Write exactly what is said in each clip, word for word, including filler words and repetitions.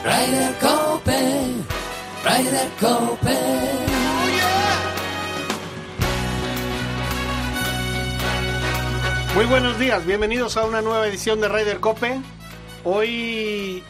Ryder Cope, Ryder Cope. Oh, yeah. Muy buenos días, bienvenidos a una nueva edición de Ryder Cope. Hoy,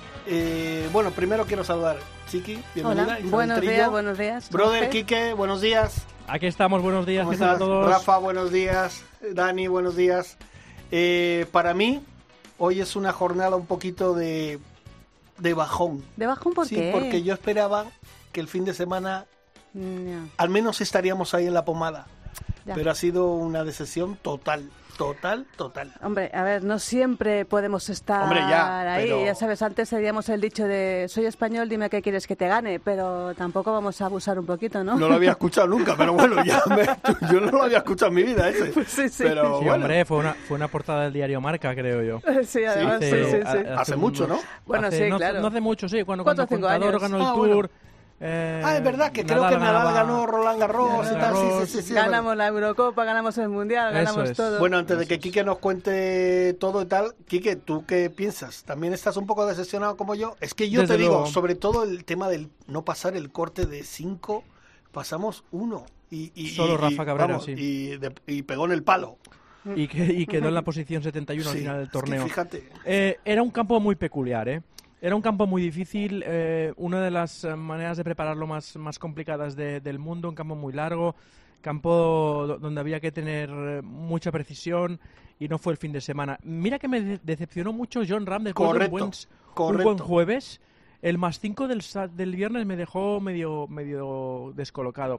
eh, bueno, primero quiero saludar Chiqui, bienvenida. Hola, buenos días, buenos días. Brother Quique, buenos días. Aquí estamos, buenos días, ¿qué tal a todos? Rafa, buenos días. Dani, buenos días. Eh, para mí, hoy es una jornada un poquito de, de bajón. ¿De bajón por sí, qué? Sí, porque yo esperaba que el fin de semana no. al menos estaríamos ahí en la pomada. Ya. Pero ha sido una decepción total. Total, total. Hombre, a ver, no siempre podemos estar Hombre, ya, ahí. pero... Ya sabes, antes teníamos el dicho de soy español, dime qué quieres que te gane, pero tampoco vamos a abusar un poquito, ¿no? No lo había escuchado nunca, pero bueno, ya me... yo no lo había escuchado en mi vida ese. Pues sí, sí. Pero, sí, bueno. hombre, fue una, fue una portada del diario Marca, creo yo. Sí, además, sí, sí, pero sí, sí. hace, hace mucho, ¿no? Bueno, hace, sí, no, claro. No hace mucho, sí, cuando, Cuatro cuando o cinco Contador años. ganó el Ah, Tour... bueno. Eh, Ah, es verdad, que creo Nadal que Nadal ganaba... ganó Roland Garros y tal, sí, sí, sí, sí. Ganamos bueno. la Eurocopa, ganamos el Mundial, Eso ganamos es. todo. Bueno, antes de que Quique nos cuente todo y tal, Quique, ¿tú qué piensas? ¿También estás un poco decepcionado como yo? Es que yo Desde te digo, luego. sobre todo el tema del no pasar el corte de cinco, pasamos uno. Y, y, Solo y- Rafa y, Cabrera, vamos, sí. y, de- y pegó en el palo. Y, que, y quedó en la posición setenta y uno Sí, al final del es que torneo. fíjate. Eh, era un campo muy peculiar, ¿eh? Era un campo muy difícil, eh, una de las eh, maneras de prepararlo más, más complicadas de- del mundo, un campo muy largo, campo do- donde había que tener eh, mucha precisión y no fue el fin de semana. Mira que me de- decepcionó mucho John Ram después de un buen, Correcto, un correcto. buen jueves. El más cinco del, sa- del viernes me dejó medio, medio descolocado.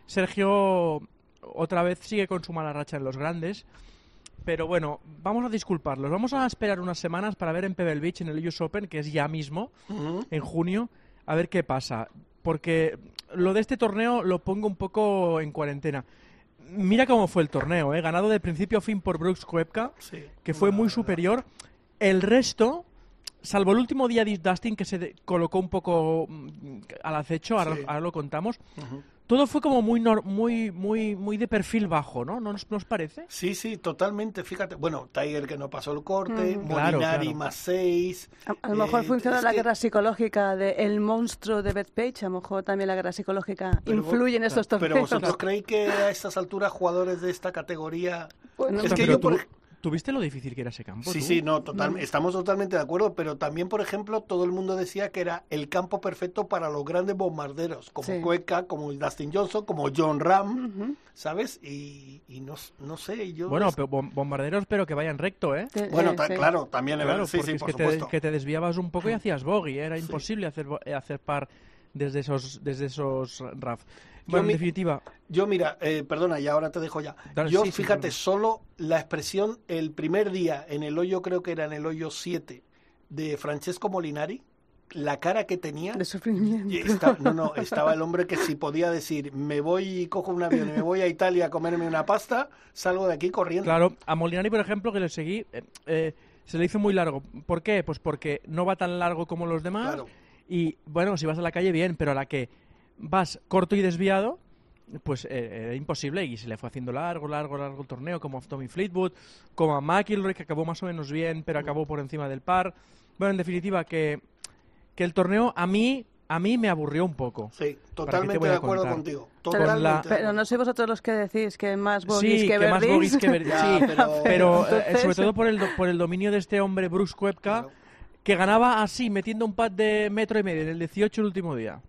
Sergio otra vez sigue con su mala racha en los grandes. Pero bueno, vamos a disculparlos. Vamos a esperar unas semanas para ver en Pebble Beach, en el U S Open, que es ya mismo, Ujú. en junio, a ver qué pasa. Porque lo de este torneo lo pongo un poco en cuarentena. Mira cómo fue el torneo, ¿eh? Ganado de principio a fin por Brooks Koepka, Sí, que fue la muy verdad. superior. El resto, salvo el último día de Dustin, que se de- colocó un poco mm, al acecho, ahora, Sí. ahora lo contamos, Ujú. todo fue como muy, nor- muy, muy, muy de perfil bajo, ¿no? ¿No os, no os parece? Sí, sí, totalmente, fíjate. Bueno, Tiger que no pasó el corte, Mm. Claro, Molinari claro. más seis. A, a lo mejor eh, funciona es la que- guerra psicológica del monstruo de Bethpage, a lo mejor también la guerra psicológica Pero influye en vos- estos torneos. Pero vosotros creéis que a estas alturas jugadores de esta categoría... Bueno, es Ostras, que pero yo, por tú- ej- ¿Tuviste lo difícil que era ese campo? Sí, tú? sí, no, total, estamos totalmente de acuerdo, pero también, por ejemplo, todo el mundo decía que era el campo perfecto para los grandes bombarderos, como Sí. Koepka, como el Dustin Johnson, como John Ram, Ujú. ¿sabes? Y, y no, no sé, yo... Bueno, es- pero bom- bombarderos, pero que vayan recto, ¿eh? Sí, bueno, eh, ta- sí. claro, también es Claro, verdad, sí, porque sí, es por que te, supuesto. que te desviabas un poco y hacías bogey, era Sí. imposible hacer, bo- eh, hacer par desde esos, desde esos R A F. Yo Bueno, mi- en definitiva, Yo, mira, eh, perdona, y ahora te dejo ya. Dale, Yo, sí, sí, fíjate, perdona. solo la expresión el primer día en el hoyo, creo que era en el hoyo siete, de Francesco Molinari, la cara que tenía... De sufrimiento. y esta- no, no, estaba el hombre que si podía decir, me voy y cojo un avión y me voy a Italia a comerme una pasta, salgo de aquí corriendo. claro, a Molinari, por ejemplo, que le seguí, eh, eh, se le hizo muy largo. ¿Por qué? Pues porque no va tan largo como los demás. Claro. Y, bueno, si vas a la calle, bien, pero a la que vas corto y desviado, pues eh, era imposible y se le fue haciendo largo, largo, largo el torneo, como a Tommy Fleetwood, como a McIlroy, que acabó más o menos bien, pero acabó por encima del par. Bueno, en definitiva, que, que el torneo a mí, a mí me aburrió un poco. Sí, ¿Para qué te totalmente voy a de acuerdo contar? contigo. Pero- Totalmente. la- de Pero acuerdo. no sois vosotros los que decís que más bogies Sí, que que más birdies. bogies que ver- Ya, sí, pero- pero eh, Entonces- sobre todo por el, do- por el dominio de este hombre, Brooks Koepka, Claro. que ganaba así, metiendo un pad de metro y medio en el dieciocho el último día.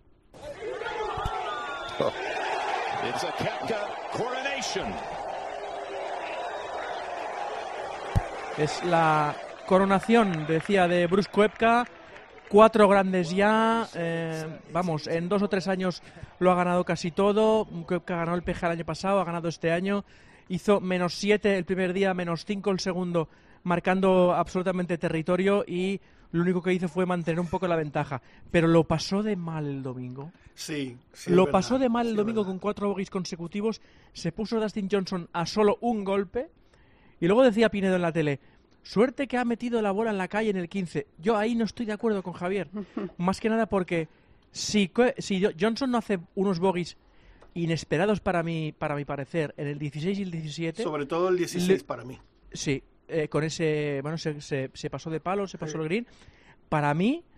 It's a Koepka coronation. Es la coronación, decía, de Brooks Koepka. Cuatro grandes ya. eh, vamos, en dos o tres años lo ha ganado casi todo. Koepka ganó el P G A el año pasado, ha ganado este año. Hizo menos siete el primer día, menos cinco el segundo, marcando absolutamente territorio y lo único que hizo fue mantener un poco la ventaja. Pero lo pasó de mal el domingo. Sí, sí, Lo es verdad, pasó de mal el sí, es domingo verdad. con cuatro bogies consecutivos. Se puso Dustin Johnson a solo un golpe. Y luego decía Pinedo en la tele, suerte que ha metido la bola en la calle en el quince. Yo ahí no estoy de acuerdo con Javier. Más que nada porque si, Co- si Jo- Johnson no hace unos bogies inesperados para mi, para mi parecer en el dieciséis y el diecisiete, Sobre todo el dieciséis Le- para mí. sí, eh, con ese, bueno, se, se, se pasó de palo, se pasó Sí. el green. Para mí,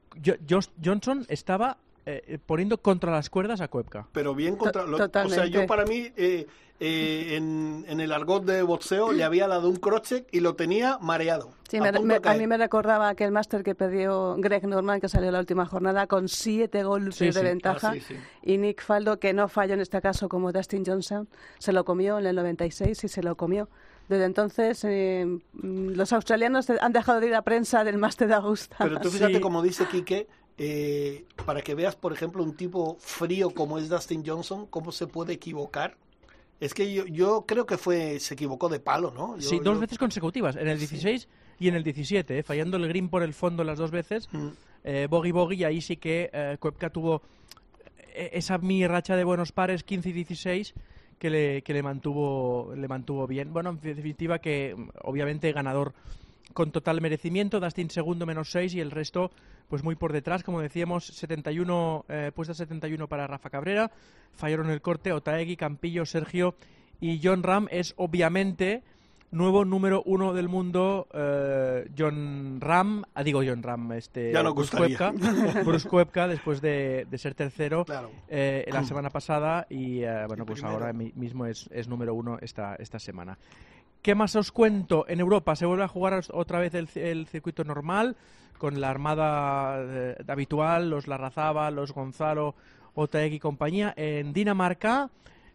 Jo- Josh Johnson estaba eh, poniendo contra las cuerdas a Koepka. Pero bien contra... To- lo- o sea, totalmente. yo para mí, eh, eh, en, en el argot de boxeo, le había dado un crosscheck y lo tenía mareado. Sí, a me- punto me- de a caer. mí me recordaba aquel máster que perdió Greg Norman, que salió la última jornada con siete golpes Sí, de sí. ventaja. Ah, sí, sí. Y Nick Faldo, que no falló en este caso como Dustin Johnson, se lo comió en el noventa y seis y se lo comió. Desde entonces, eh, mm, los australianos han dejado de ir a prensa del máster de Augusta. Pero tú fíjate, Sí. como dice Quique, eh, para que veas, por ejemplo, un tipo frío como es Dustin Johnson, cómo se puede equivocar. Es que yo, yo creo que fue se equivocó de palo, ¿no? Yo- Sí, dos yo- veces consecutivas, en el dieciséis y en el diecisiete, eh, fallando el green por el fondo las dos veces, Mm. eh, bogey bogey, y ahí sí que eh, Koepka tuvo eh, esa mini racha de buenos pares, quince y dieciséis, que le, que le mantuvo le mantuvo bien. Bueno, en definitiva que mm, obviamente ganador con total merecimiento, Dustin segundo menos seis y el resto pues muy por detrás, como decíamos, setenta y uno, eh, puesta setenta y uno para Rafa Cabrera, fallaron el corte Otaegui, Campillo, Sergio y Jon Rahm. Es obviamente nuevo número uno del mundo, eh, Jon Rahm, ah, digo Jon Rahm, este, Ya nos Bruce gustaría. Koepka, Bruce Koepka, después de, de ser tercero Claro. eh, la semana pasada y eh, bueno, Y pues primero. ahora mi- mismo es, es número uno esta, esta semana. ¿Qué más os cuento? En Europa se vuelve a jugar os- otra vez el, ci- el circuito normal, con la armada eh, habitual, los Larrazaba, los Gonzalo, Otaegui y compañía. En Dinamarca,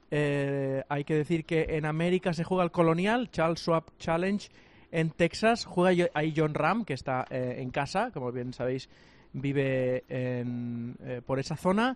eh, hay que decir que en América se juega el Colonial, Charles Schwab Challenge. En Texas juega yo- ahí Jon Rahm, que está eh, en casa, como bien sabéis, vive en, eh, por esa zona.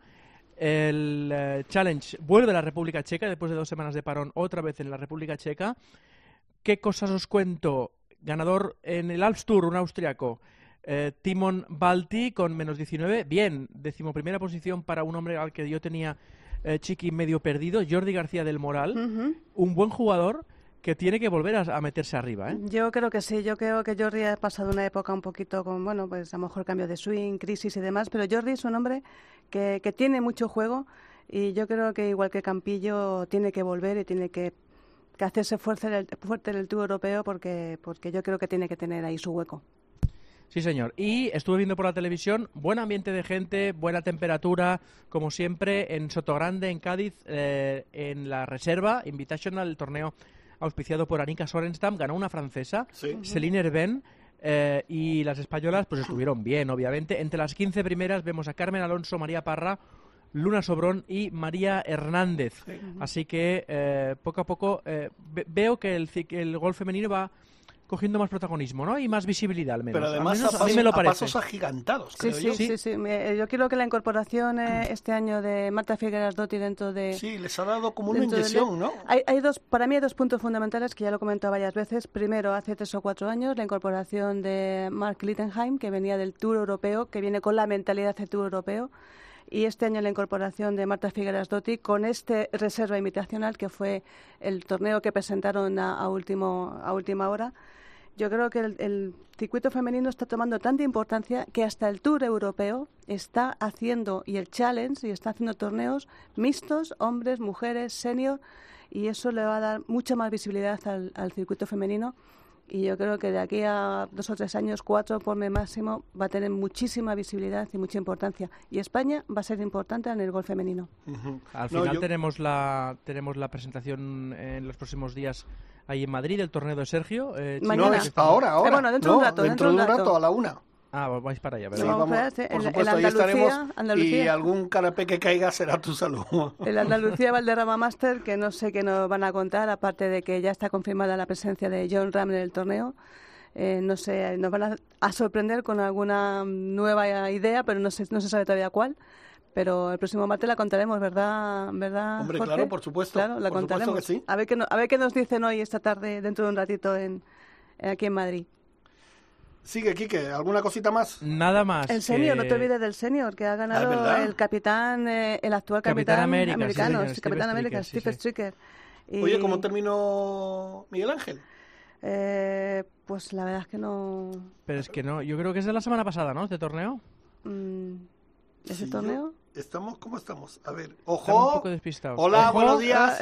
El eh, Challenge vuelve a la República Checa después de dos semanas de parón, otra vez en la República Checa. ¿Qué cosas os cuento? Ganador en el Alps Tour, un austriaco, eh, Timon Balti con menos diecinueve. Bien, decimoprimera posición para un hombre al que yo tenía eh, chiqui medio perdido, Jordi García del Moral. Ujú. Un buen jugador que tiene que volver a, a meterse arriba, ¿eh? Yo creo que sí, yo creo que Jordi ha pasado una época un poquito con, bueno, pues a lo mejor cambio de swing, crisis y demás, pero Jordi es un hombre que, que tiene mucho juego y yo creo que igual que Campillo tiene que volver y tiene que, que hacerse fuerte en, el, fuerte en el Tour Europeo porque, porque yo creo que tiene que tener ahí su hueco. Sí, señor. Y estuve viendo por la televisión, buen ambiente de gente, buena temperatura, como siempre, en Sotogrande, en Cádiz, eh, en la reserva Invitational, el torneo auspiciado por Annika Sorenstam, ganó una francesa, Sí. Céline Herben, eh, y las españolas pues estuvieron bien, obviamente. Entre las quince primeras vemos a Carmen Alonso, María Parra, Luna Sobrón y María Hernández. Así que eh, poco a poco eh, ve- veo que el, ci- que el golf femenino va cogiendo más protagonismo, ¿no? Y más visibilidad, al menos. Pero además Al menos a, a mí pasos, me lo a parece. pasos agigantados, Sí, creo sí, yo. sí, Sí. sí. Me- yo creo que la incorporación eh, este año de Marta Figueras Dotti dentro de... Sí, les ha dado como una dentro del- inyección, ¿no? Hay, hay dos, para mí hay dos puntos fundamentales que ya lo he comentado varias veces. Primero, hace tres o cuatro años, la incorporación de Mark Littenheim, que venía del Tour Europeo, que viene con la mentalidad del Tour Europeo. Y este año la incorporación de Marta Figueras Dotti con este reserva invitacional, que fue el torneo que presentaron a, a, último, a última hora. Yo creo que el, el circuito femenino está tomando tanta importancia que hasta el Tour Europeo está haciendo, y el Challenge, y está haciendo torneos mixtos, hombres, mujeres, senior, y eso le va a dar mucha más visibilidad al, al circuito femenino. Y yo creo que de aquí a dos o tres años, cuatro por mes máximo, va a tener muchísima visibilidad y mucha importancia. Y España va a ser importante en el golf femenino. Ujú. Al No, final yo- tenemos la tenemos la presentación en los próximos días ahí en Madrid, el torneo de Sergio. eh, Mañana. No, chicos, es que estamos- ahora, ahora. Eh, bueno, dentro de No, un rato, Dentro de un rato, a la una. Ah, vais para allá, Sí, Sí, ¿verdad? vamos vamos, para allá, por en- en supuesto, ahí Andalucía, estaremos. Y Andalucía. algún canapé que caiga será tu salud. El Andalucía Valderrama Master, que no sé qué nos van a contar, aparte de que ya está confirmada la presencia de Jon Rahm en el torneo. Eh, no sé, nos van a, a sorprender con alguna nueva idea, pero no, sé, no se sabe todavía cuál. Pero el próximo martes la contaremos, ¿verdad, ¿verdad Hombre, Jorge? claro, por supuesto, Claro, la por supuesto contaremos. que sí. A ver qué, no- a ver qué nos dicen hoy, esta tarde, dentro de un ratito, en, aquí en Madrid. Sigue, Quique, ¿alguna cosita más? Nada más. El senior, que- no te olvides del senior, que ha ganado ¿verdad? el capitán, eh, el actual Capitán capitán, América, sí, americano, señor, sí, capitán Steve América, Stricker, sí, Steve sí. Stricker. Y, Oye, ¿cómo terminó Miguel Ángel? eh, pues la verdad es que no... Pero es que no, yo creo que es de la semana pasada, ¿no? Este torneo. mm, ¿Ese Sí, torneo? ¿Estamos? ¿Cómo estamos? A ver, Estamos ojo. un poco despistados. Hola, Ojo. buenos días.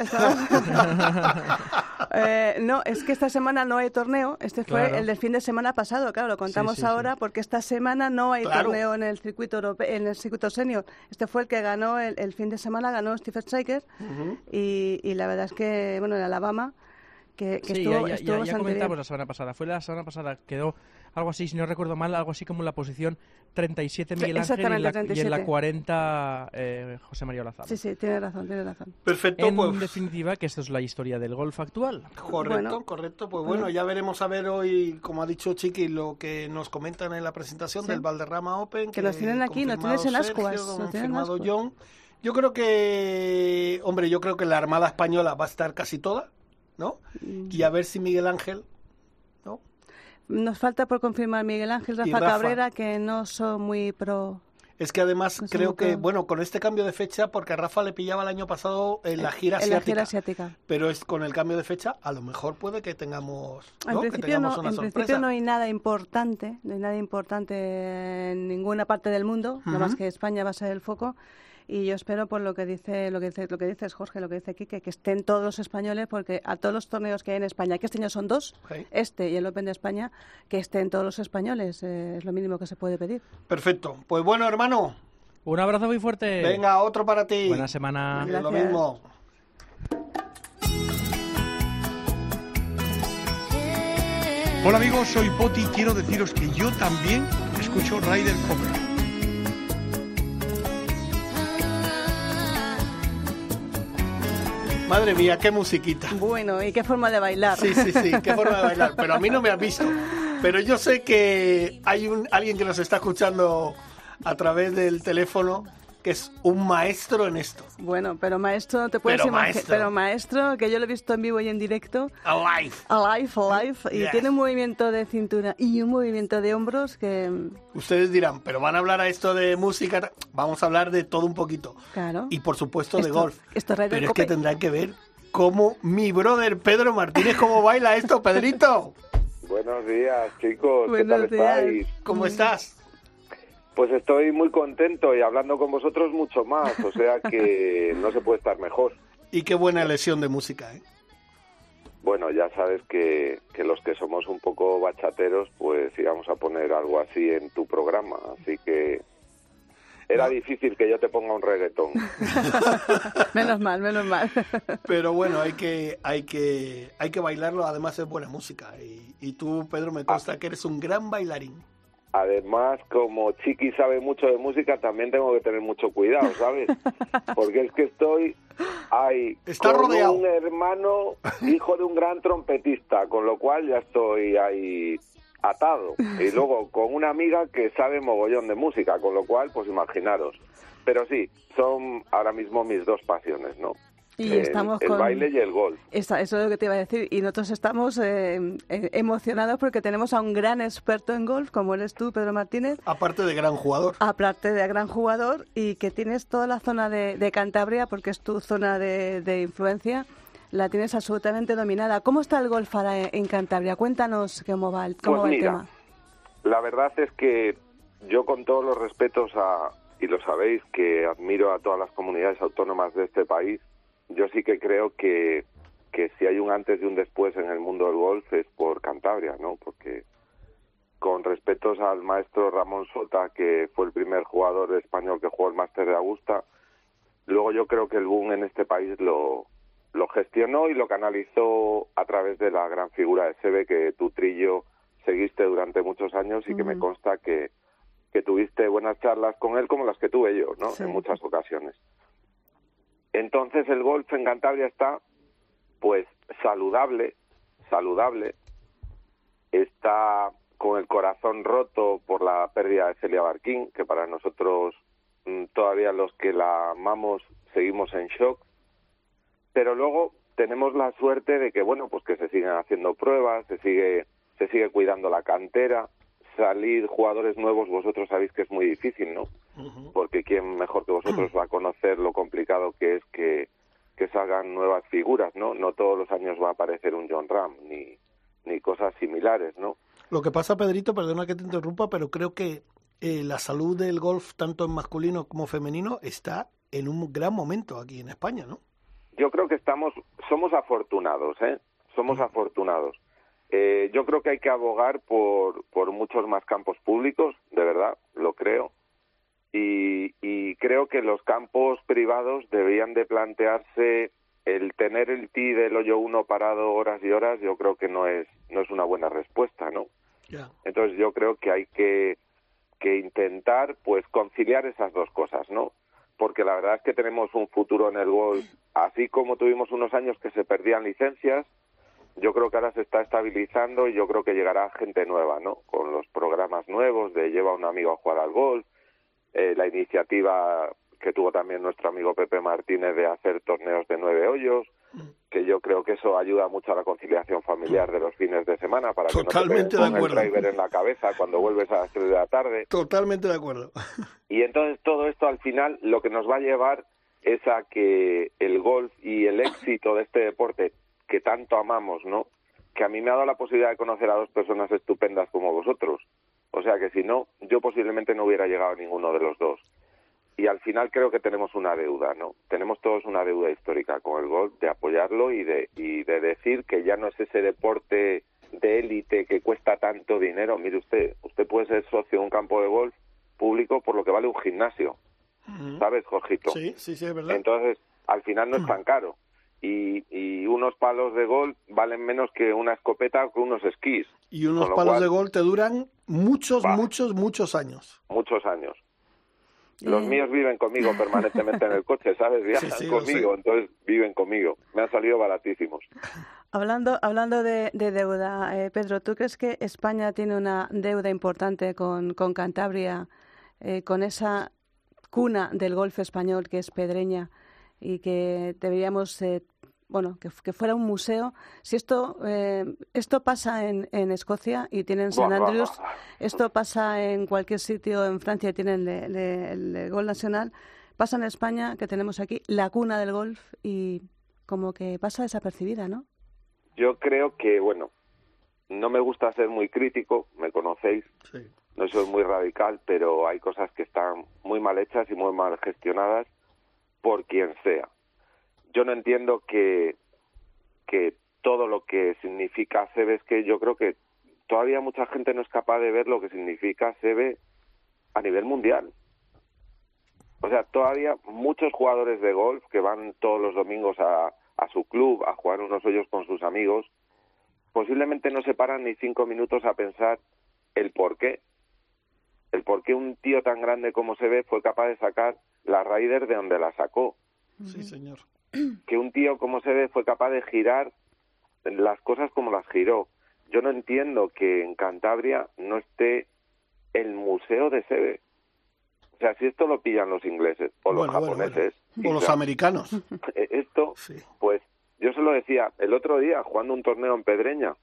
Eh, no, es que esta semana no hay torneo. Este fue Claro. el del fin de semana pasado, claro, lo contamos Sí, sí, ahora sí. porque esta semana no hay Claro. torneo en el circuito europeo, en el circuito senior. Este fue el que ganó el, el fin de semana, ganó Stephen Striker Ujú. y, y la verdad es que, bueno, en Alabama, que, que Sí, estuvo, ya, ya, estuvo ya, ya bastante comentamos bien. la semana pasada. Fue la semana pasada, quedó algo así, si no recuerdo mal, algo así como en la posición treinta y siete Miguel Ángel y en Exactamente, la, treinta y y en la siete. cuarenta eh, José María Olazábal. Sí, sí, tiene razón, tiene razón. Perfecto, En pues. definitiva, que esto es la historia del golf actual. Correcto, Bueno. correcto. Pues bueno, ya veremos a ver hoy, como ha dicho Chiqui, lo que nos comentan en la presentación Sí. del Valderrama Open. Que nos tienen aquí, nos confirmado tienes en Sergio, ascuas, nos tienen en confirmado ascuas. John. Yo creo que, hombre, yo creo que la Armada Española va a estar casi toda, ¿no? Mm. Y a ver si Miguel Ángel, ¿no? Nos falta por confirmar Miguel Ángel, Rafa, Rafa. Cabrera, que no son muy pro. Es que además Pues creo muy que, claro. bueno, con este cambio de fecha, porque a Rafa le pillaba el año pasado en la gira en la asiática, gira asiática. pero es con el cambio de fecha, a lo mejor puede que tengamos, En ¿no? que principio, tengamos no, una en sorpresa. principio no hay nada importante, no hay nada importante en ninguna parte del mundo, no más Ujú. que España va a ser el foco. Y yo espero, por lo que dice, lo que dice, lo que dices, Jorge, lo que dice Quique, que estén todos los españoles, porque a todos los torneos que hay en España, que este año son dos, Sí. este y el Open de España, que estén todos los españoles, eh, es lo mínimo que se puede pedir. Perfecto. Pues bueno, hermano, Un abrazo muy fuerte. venga, otro para ti. Buena semana. Eh, Lo Gracias. mismo. Hola amigos, soy Poti y quiero deciros que yo también escucho Ryder Cope. Madre mía, qué musiquita. Bueno, ¿y qué forma de bailar? Sí, sí, sí, qué forma de bailar. Pero a mí no me has visto. Pero yo sé que hay un alguien que nos está escuchando a través del teléfono que es un maestro en esto. Bueno, pero maestro, no te puedes Pero imaginar. maestro. Pero maestro, que yo lo he visto en vivo y en directo, Alive. alive, alive, y Yes. tiene un movimiento de cintura y un movimiento de hombros que, Ustedes dirán, pero van a hablar a esto de música. Vamos a hablar de todo un poquito. claro. Y por supuesto de Esto- golf. esto es Ryder Pero es Cope. que tendrán que ver cómo mi brother Pedro Martínez, cómo baila esto, Pedrito. Buenos días, chicos. Buenos ¿Qué tal días. estáis? ¿Cómo estás? Pues estoy muy contento y hablando con vosotros mucho más, o sea que no se puede estar mejor. Y qué buena lesión de música, ¿eh? Bueno, ya sabes que, que los que somos un poco bachateros, pues íbamos a poner algo así en tu programa, así que era No. difícil que yo te ponga un reggaetón. Menos mal, menos mal. Pero bueno, hay que, hay que, hay que bailarlo, además es buena música. Y, y tú, Pedro, me consta que eres un gran bailarín. Además, como Chiqui sabe mucho de música, también tengo que tener mucho cuidado, ¿sabes? Porque es que estoy ahí Está con rodeado. un hermano, hijo de un gran trompetista, con lo cual ya estoy ahí atado. Y luego con una amiga que sabe mogollón de música, con lo cual, pues imaginaros. Pero sí, son ahora mismo mis dos pasiones, ¿no? Y el, estamos el con... baile y el golf. Esa- eso es lo que te iba a decir. Y nosotros estamos eh, eh, emocionados porque tenemos a un gran experto en golf, como eres tú, Pedro Martínez, Aparte de gran jugador. aparte de gran jugador, y que tienes toda la zona de, de Cantabria, porque es tu zona de, de influencia, la tienes absolutamente dominada. ¿Cómo está el golf ahora en, en Cantabria? Cuéntanos cómo va el, cómo Pues va el mira, tema. la verdad es que yo, con todos los respetos a, y lo sabéis, que admiro a todas las comunidades autónomas de este país, yo sí que creo que, que si hay un antes y un después en el mundo del golf es por Cantabria, ¿no? Porque con respetos al maestro Ramón Sota, que fue el primer jugador español que jugó el Máster de Augusta, luego yo creo que el boom en este país lo, lo gestionó y lo canalizó a través de la gran figura de Seve, que tú, Trillo, seguiste durante muchos años y que me Ujú. consta que, que tuviste buenas charlas con él como las que tuve yo, ¿no? Sí. En muchas ocasiones. Entonces el golf en Cantabria está, pues, saludable, saludable. Está con el corazón roto por la pérdida de Celia Barquín, que para nosotros mm, todavía los que la amamos seguimos en shock. Pero luego tenemos la suerte de que, bueno, pues que se siguen haciendo pruebas, se sigue, se sigue cuidando la cantera. Salir jugadores nuevos, vosotros sabéis que es muy difícil, ¿no? Ujú. Porque quién mejor que vosotros va a conocer lo complicado que es que, que salgan nuevas figuras, ¿no? No todos los años va a aparecer un John Ram, ni, ni cosas similares, ¿no? Lo que pasa, Pedrito, perdona que te interrumpa, pero creo que eh, la salud del golf, tanto en masculino como femenino, está en un gran momento aquí en España, ¿no? Yo creo que estamos, somos afortunados, ¿eh? Somos afortunados. Eh, yo creo que hay que abogar por, por muchos más campos públicos, de verdad, lo creo. Y, y creo que los campos privados deberían de plantearse el tener el tee del hoyo uno parado horas y horas. Yo creo que no es no es una buena respuesta, ¿no? Yeah. Entonces yo creo que hay que, que intentar pues conciliar esas dos cosas, ¿no? Porque la verdad es que tenemos un futuro en el golf, así como tuvimos unos años que se perdían licencias. Yo creo que ahora se está estabilizando y yo creo que llegará gente nueva, ¿no? Con los programas nuevos de lleva a un amigo a jugar al golf, eh, la iniciativa que tuvo también nuestro amigo Pepe Martínez de hacer torneos de nueve hoyos, que yo creo que eso ayuda mucho a la conciliación familiar de los fines de semana para Totalmente que no te de ponga el driver en la cabeza cuando vuelves a las tres de la tarde. Totalmente de acuerdo. Y entonces todo esto al final lo que nos va a llevar es a que el golf y el éxito de este deporte que tanto amamos, ¿no? Que a mí me ha dado la posibilidad de conocer a dos personas estupendas como vosotros. O sea que si no, yo posiblemente no hubiera llegado a ninguno de los dos. Y al final creo que tenemos una deuda, ¿no? Tenemos todos una deuda histórica con el golf de apoyarlo y de y de decir que ya no es ese deporte de élite que cuesta tanto dinero. Mire usted, usted puede ser socio de un campo de golf público por lo que vale un gimnasio. Uh-huh. ¿Sabes, Jorgito? Sí, sí, sí, es verdad. Entonces, al final no es tan caro. Y, y unos palos de golf valen menos que una escopeta o que unos esquís. Y unos palos cual, de golf te duran muchos, bah, muchos, muchos años. Muchos años. Los eh... míos viven conmigo permanentemente en el coche, ¿sabes? Viajan sí, sí, conmigo, entonces viven conmigo. Me han salido baratísimos. Hablando, hablando de, de deuda, eh, Pedro, ¿tú crees que España tiene una deuda importante con, con Cantabria, eh, con esa cuna del golf español que es Pedreña, y que deberíamos, eh, bueno, que, que fuera un museo? Si esto eh, esto pasa en, en Escocia y tienen San Andrews, esto pasa en cualquier sitio en Francia y tienen le, le, el golf nacional, pasa en España, que tenemos aquí la cuna del golf y como que pasa desapercibida, ¿no? Yo creo que, bueno, no me gusta ser muy crítico, me conocéis, sí. No soy muy radical, pero hay cosas que están muy mal hechas y muy mal gestionadas por quien sea. Yo no entiendo que, que todo lo que significa S E B, es que yo creo que todavía mucha gente no es capaz de ver lo que significa S E B a nivel mundial. O sea, todavía muchos jugadores de golf que van todos los domingos a, a su club a jugar unos hoyos con sus amigos, posiblemente no se paran ni cinco minutos a pensar el por qué. El por qué un tío tan grande como S E B fue capaz de sacar la Ryder de donde la sacó. Sí, señor. Que un tío como S E B fue capaz de girar las cosas como las giró. Yo no entiendo que en Cantabria no esté el museo de S E B. O sea, si esto lo pillan los ingleses o los bueno, japoneses... Bueno, bueno. O los sea, americanos. Esto, sí. Pues yo se lo decía el otro día jugando un torneo en Pedreña.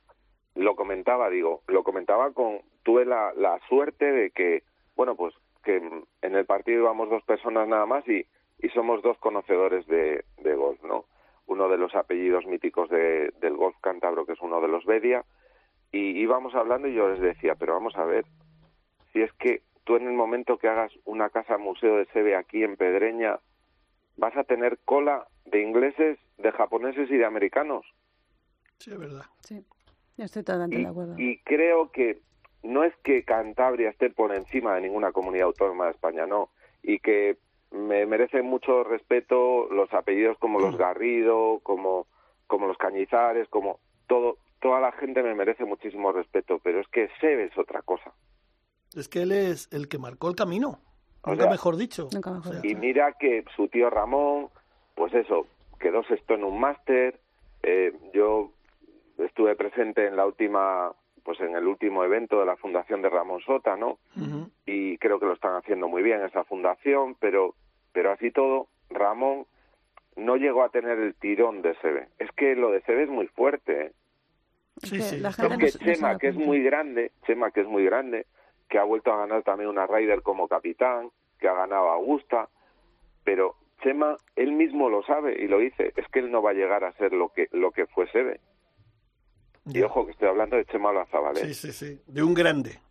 Lo comentaba, digo, lo comentaba con... Tuve la, la suerte de que, bueno, pues que en el partido íbamos dos personas nada más y, y somos dos conocedores de, de golf, ¿no? Uno de los apellidos míticos de, del golf cántabro, que es uno de los Bedia, y íbamos hablando y yo les decía, pero vamos a ver, si es que tú en el momento que hagas una casa museo de S E B aquí en Pedreña, vas a tener cola de ingleses, de japoneses y de americanos. Sí, es verdad. Sí, yo estoy totalmente y, de acuerdo. Y creo que no es que Cantabria esté por encima de ninguna comunidad autónoma de España, no, y que me merecen mucho respeto los apellidos como los Garrido, como, como los Cañizares, como todo, toda la gente me merece muchísimo respeto, pero es que S E B es otra cosa. Es que él es el que marcó el camino, o nunca sea, mejor dicho. Nunca mejor o sea, y mira que su tío Ramón, pues eso, quedó sexto en un máster, eh, yo estuve presente en la última... pues en el último evento de la fundación de Ramón Sota, ¿no? Uh-huh. Y creo que lo están haciendo muy bien esa fundación, pero pero así todo, Ramón no llegó a tener el tirón de S E B. Es que lo de S E B es muy fuerte, ¿eh? Sí, sí. La es que no, Chema, no que es muy grande, Chema, que es muy grande, que ha vuelto a ganar también una Ryder como capitán, que ha ganado a Augusta, pero Chema, él mismo lo sabe y lo dice, es que él no va a llegar a ser lo que lo que fue S E B. Y ojo, que estoy hablando de Chema Olazabal, ¿eh? Sí, sí, sí, de un grande.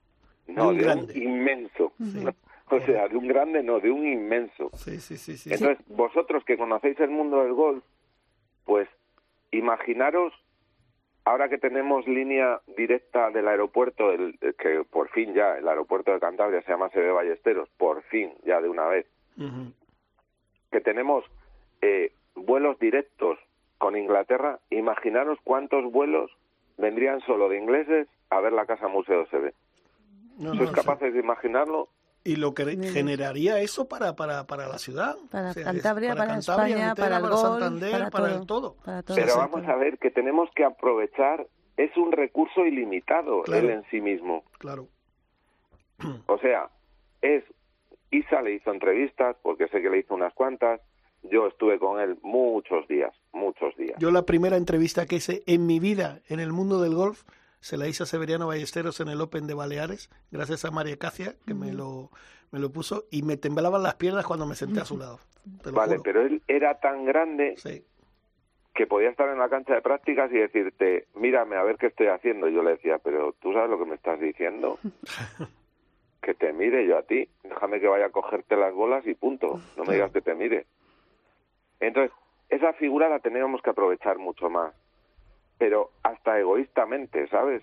No, un de grande. un inmenso. Sí. O sea, de un grande no, de un inmenso. Sí, sí, sí, sí. Entonces, vosotros que conocéis el mundo del golf, pues imaginaros, ahora que tenemos línea directa del aeropuerto, el, el que por fin ya, el aeropuerto de Cantabria se llama Sede Ballesteros, por fin, ya de una vez, Uh-huh. que tenemos eh, vuelos directos con Inglaterra, imaginaros cuántos vuelos vendrían solo de ingleses a ver la Casa Museo Sede. No, ¿Sois no, capaces sí. de imaginarlo? Y lo que Mira. generaría eso para, para, para la ciudad. Para O sea, es Cantabria, para España, entera, para el para golf, Santander, para para todo, el todo. para todo. Pero Sí, sí, vamos claro. a ver que tenemos que aprovechar, es un recurso ilimitado Claro. él en sí mismo. Claro. O sea, es Isa le hizo entrevistas, porque sé que le hizo unas cuantas, yo estuve con él muchos días, muchos días. Yo la primera entrevista que hice en mi vida en el mundo del golf se la hice a Severiano Ballesteros en el Open de Baleares, gracias a María Cacia, que me lo me lo puso, y me temblaban las piernas cuando me senté a su lado. Te lo Vale, juro. pero él era tan grande Sí. que podía estar en la cancha de prácticas y decirte, mírame a ver qué estoy haciendo. Y yo le decía, pero ¿tú sabes lo que me estás diciendo? Que te mire yo a ti, déjame que vaya a cogerte las bolas y punto, no me digas que te mire. Entonces, esa figura la teníamos que aprovechar mucho más, pero hasta egoístamente, ¿sabes?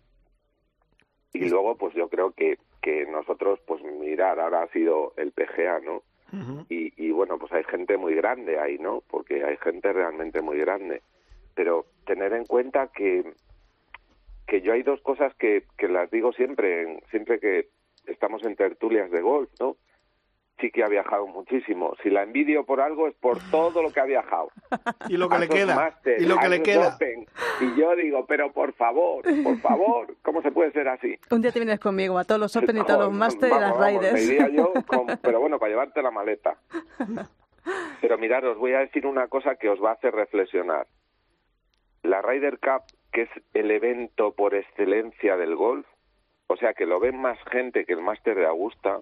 Y luego, pues yo creo que, que nosotros, pues mirar, ahora ha sido el P G A, ¿no? Ujú. Y, y bueno, pues hay gente muy grande ahí, ¿no? Porque hay gente realmente muy grande. Pero tener en cuenta que, que yo hay dos cosas que, que las digo siempre, en- siempre que estamos en tertulias de golf, ¿no? Sí que ha viajado muchísimo. Si la envidio por algo es por todo lo que ha viajado. Y lo que A le esos queda. Masters, Y lo que a le esos queda. Open. Y yo digo, pero por favor, por favor, ¿cómo se puede ser así? Un día te vienes conmigo a todos los Open y todos los Joder, Masters y vamos, las vamos, Raiders. me iría yo, con- pero bueno, para llevarte la maleta. Pero mirad, os voy a decir una cosa que os va a hacer reflexionar. La Ryder Cup, que es el evento por excelencia del golf, o sea que lo ven más gente que el Máster de Augusta,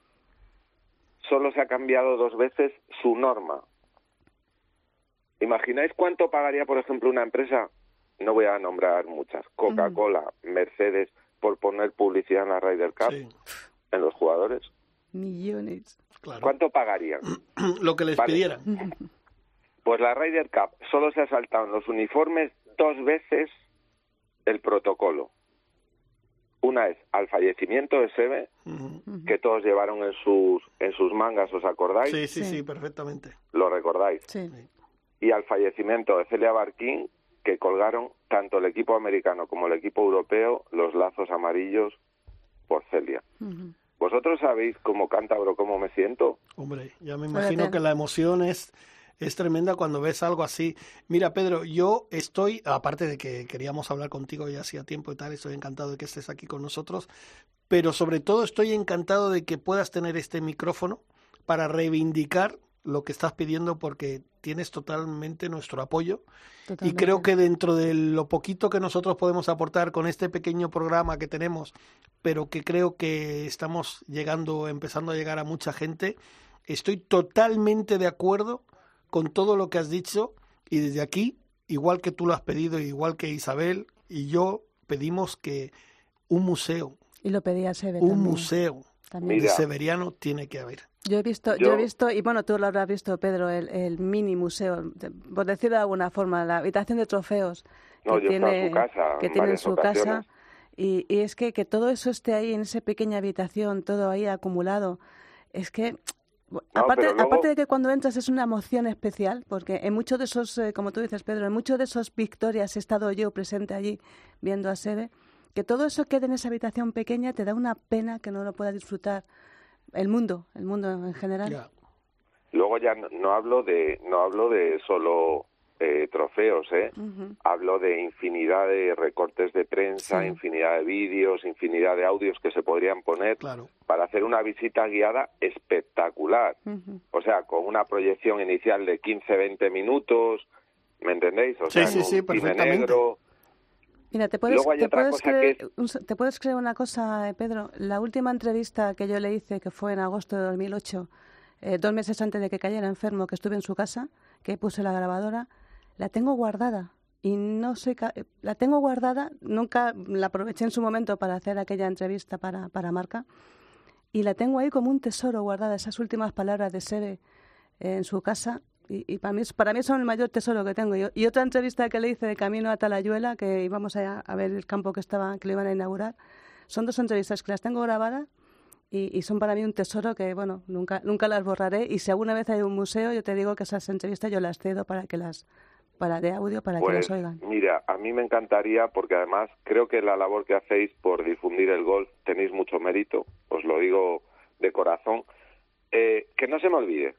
solo se ha cambiado dos veces su norma. ¿Imagináis cuánto pagaría, por ejemplo, una empresa? No voy a nombrar muchas. Coca-Cola, Mercedes, por poner publicidad en la Ryder Cup, Sí, en los jugadores. Millones. claro. ¿Cuánto pagarían? Lo que les Vale. pidieran. Pues la Ryder Cup solo se ha saltado en los uniformes dos veces el protocolo. Una es al fallecimiento de Seve, Ujú. que todos llevaron en sus en sus mangas, ¿os acordáis? Sí, sí, Sí. sí, perfectamente. Lo recordáis. Sí. Y al fallecimiento de Celia Barquín, que colgaron tanto el equipo americano como el equipo europeo los lazos amarillos por Celia. Ujú. ¿Vosotros sabéis como cántabro cómo me siento? Hombre, ya me Fíjate. imagino que la emoción es, es tremenda cuando ves algo así. Mira, Pedro, yo estoy, aparte de que queríamos hablar contigo ya hacía tiempo y tal, estoy encantado de que estés aquí con nosotros, pero sobre todo estoy encantado de que puedas tener este micrófono para reivindicar lo que estás pidiendo porque tienes totalmente nuestro apoyo. Y creo que dentro de lo poquito que nosotros podemos aportar con este pequeño programa que tenemos, pero que creo que estamos llegando, empezando a llegar a mucha gente, estoy totalmente de acuerdo con todo lo que has dicho y desde aquí, igual que tú lo has pedido, igual que Isabel y yo, pedimos que un museo, Y lo pedía Seve un también. museo también. de Mira. Severiano tiene que haber. Yo he visto, yo... Yo- he visto, y bueno, tú lo habrás visto, Pedro, el, el mini museo, de- por decirlo de alguna forma, la habitación de trofeos que No, yo he estado en tiene, su casa que en tiene en varias su ocasiones. casa. Y, y es que, que todo eso esté ahí en esa pequeña habitación, todo ahí acumulado, es que... aparte, pero luego- aparte de que cuando entras es una emoción especial, porque en muchos de esos, eh, como tú dices, Pedro, en muchos de esos victorias he estado yo presente allí viendo a Seve, que todo eso quede en esa habitación pequeña te da una pena que no lo pueda disfrutar el mundo, el mundo en general. Ya. Luego ya no, no hablo de no hablo de solo eh, trofeos, ¿eh? Ujú. Hablo de infinidad de recortes de prensa, Sí. infinidad de vídeos, infinidad de audios que se podrían poner Claro. para hacer una visita guiada espectacular. Ujú. O sea, con una proyección inicial de quince a veinte minutos, ¿me entendéis? O Sí, sea, sí, con sí, cine perfectamente. negro. Mira, te puedes, Luego hay te otra puedes cosa creer, que es- un se- te puedes creer una cosa, eh, Pedro. La última entrevista que yo le hice, que fue en agosto de dos mil ocho, eh, dos meses antes de que cayera enfermo, que estuve en su casa, que puse la grabadora, la tengo guardada. y no soy ca- la tengo guardada, nunca la aproveché en su momento para hacer aquella entrevista para, para Marca, y la tengo ahí como un tesoro guardada, esas últimas palabras de Seve en su casa, y, y para mí para mí son el mayor tesoro que tengo. Y, y otra entrevista que le hice de camino a Talayuela, que íbamos a, a ver el campo que estaba que lo iban a inaugurar, son dos entrevistas que las tengo grabadas y, y son para mí un tesoro que, bueno, nunca nunca las borraré, y si alguna vez hay un museo, yo te digo que esas entrevistas yo las cedo para que las para de audio para Pues, que las oigan. mira, a mí me encantaría, porque además creo que la labor que hacéis por difundir el golf tenéis mucho mérito, os lo digo de corazón, eh, que no se me olvide.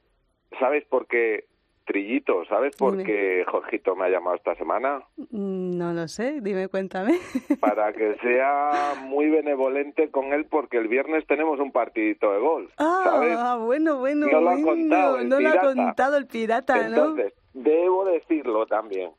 ¿Sabes por qué, Trillito? ¿Sabes por Dime. qué Jorgito me ha llamado esta semana? No lo sé, dime, cuéntame. Para que sea muy benevolente con él, porque el viernes tenemos un partidito de golf, ¿sabes? Ah, bueno, bueno, No lo ha bueno. contado el no lo ha pirata. contado el pirata, ¿no? Entonces, debo decirlo también.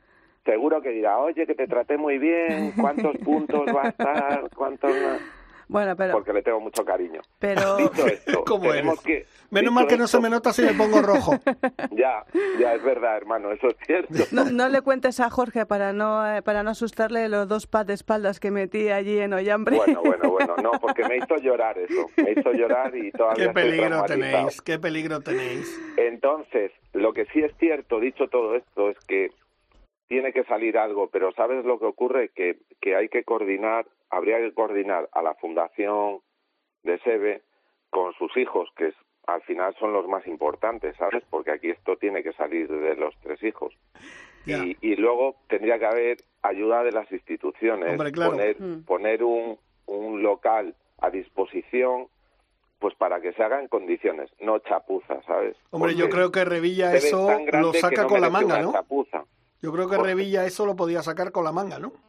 Seguro que dirá, oye, que te traté muy bien, ¿cuántos puntos va a estar? ¿Cuántos no? Bueno, pero Porque le tengo mucho cariño. pero Dicho esto, ¿Cómo tenemos eres? que... Menos dicho mal que no esto, se me nota si me pongo rojo. Ya, ya, es verdad, hermano, eso es cierto. no, no le cuentes a Jorge para no eh, para no asustarle los dos pads de espaldas que metí allí en Ollambre. Bueno, bueno, bueno, no, porque me hizo llorar eso. Me hizo llorar y todavía Qué estoy peligro traumatizado. tenéis, qué peligro tenéis. Entonces, lo que sí es cierto, dicho todo esto, es que tiene que salir algo, pero ¿sabes lo que ocurre? Que, que hay que coordinar, habría que coordinar a la Fundación de Seve con sus hijos, que es, al final son los más importantes, ¿sabes? Porque aquí esto tiene que salir de los tres hijos. Ya. Y, y luego tendría que haber ayuda de las instituciones, Hombre, claro. poner, Mm. poner un, un local a disposición, pues para que se haga en condiciones, no chapuza, ¿sabes? Hombre, yo Porque creo que Revilla Seve es eso tan grande lo que saca no con la merece manga, una ¿no? chapuza. Yo creo que Jorge. Revilla eso lo podía sacar con la manga, ¿no?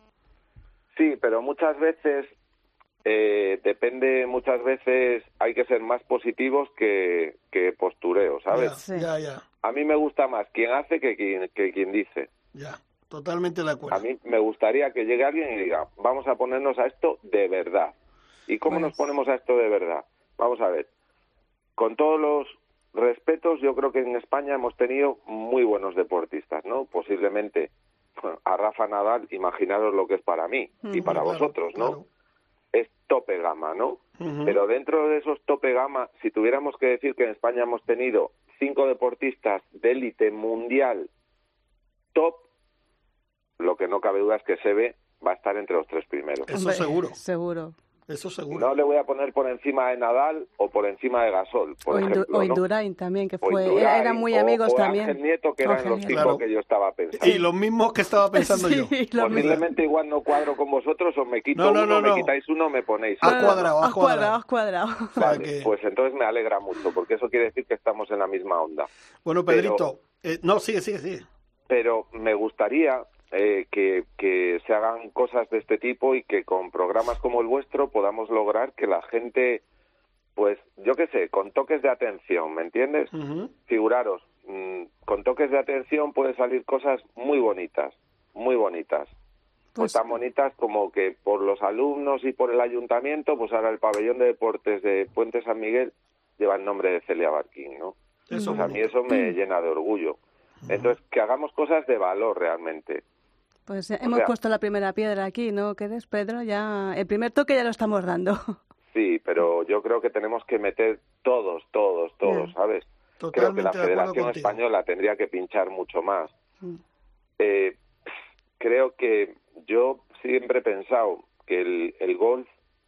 Sí, pero muchas veces eh, depende, muchas veces hay que ser más positivos que, que postureo, ¿sabes? Ya, Sí. ya, ya, A mí me gusta más quien hace que quien, que quien dice. ya. Totalmente de acuerdo. A mí me gustaría que llegue alguien y diga, vamos a ponernos a esto de verdad. ¿Y cómo Pues- nos ponemos a esto de verdad? Vamos a ver. Con todos los respetos, yo creo que en España hemos tenido muy buenos deportistas, ¿no? Posiblemente bueno, a Rafa Nadal, imaginaros lo que es para mí y para Claro, vosotros, ¿no? claro. Es tope gama, ¿no? Ujú. Pero dentro de esos tope gama, si tuviéramos que decir que en España hemos tenido cinco deportistas de élite mundial top, lo que no cabe duda es que Seve va a estar entre los tres primeros. Eso Hombre, seguro, Seguro. eso seguro. No le voy a poner por encima de Nadal o por encima de Gasol, por O, Indu- ejemplo, o ¿no? Indurain también, que O fue Indurain, eran muy o- amigos o también. Ángel Nieto, que eran Ángel los Nieto. cinco Claro. que yo estaba pensando. Y los mismos que estaba pensando Sí, yo. lo mismo. Posiblemente igual no cuadro con vosotros, o me quito No, no, uno, no, no. me quitáis uno, me ponéis Has otro. cuadrado, has Has cuadrado, cuadrado. has cuadrado. O sea Vale, que- pues entonces me alegra mucho, porque eso quiere decir que estamos en la misma onda. Bueno, pero- Pedrito, eh, no, sigue, sigue, sigue. Pero me gustaría eh, que, que se hagan cosas de este tipo y que con programas como el vuestro podamos lograr que la gente, pues yo qué sé, con toques de atención, ¿me entiendes? Ujú. Figuraros, mmm, con toques de atención pueden salir cosas muy bonitas, muy bonitas. Pues Pues- tan bonitas como que por los alumnos y por el ayuntamiento, pues ahora el pabellón de deportes de Puente San Miguel lleva el nombre de Celia Barquín, ¿no? Eso Pues a mí bonito. eso me llena de orgullo. Entonces, que hagamos cosas de valor realmente. Pues ya O hemos sea- puesto la primera piedra aquí, ¿no? ¿Qué eres, Pedro? Ya el primer toque ya lo estamos dando. Sí, pero yo creo que tenemos que meter todos, todos, todos, Ya. ¿sabes? Creo que Totalmente la de acuerdo Federación contigo. Española tendría que pinchar mucho más. Mm. Eh, creo que yo siempre he pensado que el, el golf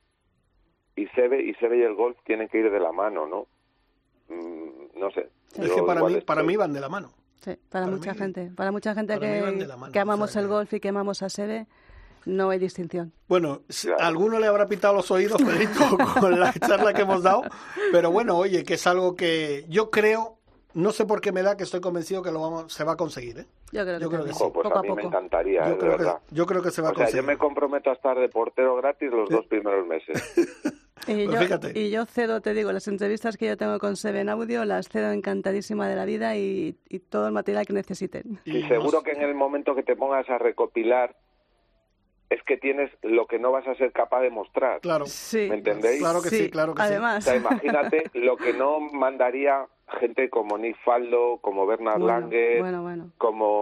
y Seve y Seve y el golf tienen que ir de la mano, ¿no? Mm, no sé. Es yo que para igual mí, para estoy- mí van de la mano. Sí, para, Para mucha mí- gente, para mucha gente para mí van de que, la mano, que o amamos sea el que- golf y que amamos a Seve, no hay distinción. Bueno, s- Claro. a alguno le habrá pitado los oídos, Pedrito, con la charla que hemos dado, pero bueno, oye, que es algo que yo creo, no sé por qué me da que estoy convencido que lo vamos, se va a conseguir, ¿eh? Yo creo que, Yo creo también. que sí. Jo, pues poco a mí a me poco. encantaría, Yo de creo que, verdad. yo creo que se va a O sea, yo conseguir. me comprometo a estar de portero gratis los dos primeros meses. Y Pues yo, fíjate. y yo cedo, te digo, las entrevistas que yo tengo con Seve en audio, las cedo encantadísima de la vida y, y todo el material que necesiten. Y nos- seguro que en el momento que te pongas a recopilar es que tienes lo que no vas a ser capaz de mostrar. Claro, Sí. ¿Me entendéis? Claro que sí, claro que sí. O Además, sea, imagínate lo que no mandaría gente como Nick Faldo, como Bernard bueno, Langer, bueno, bueno. como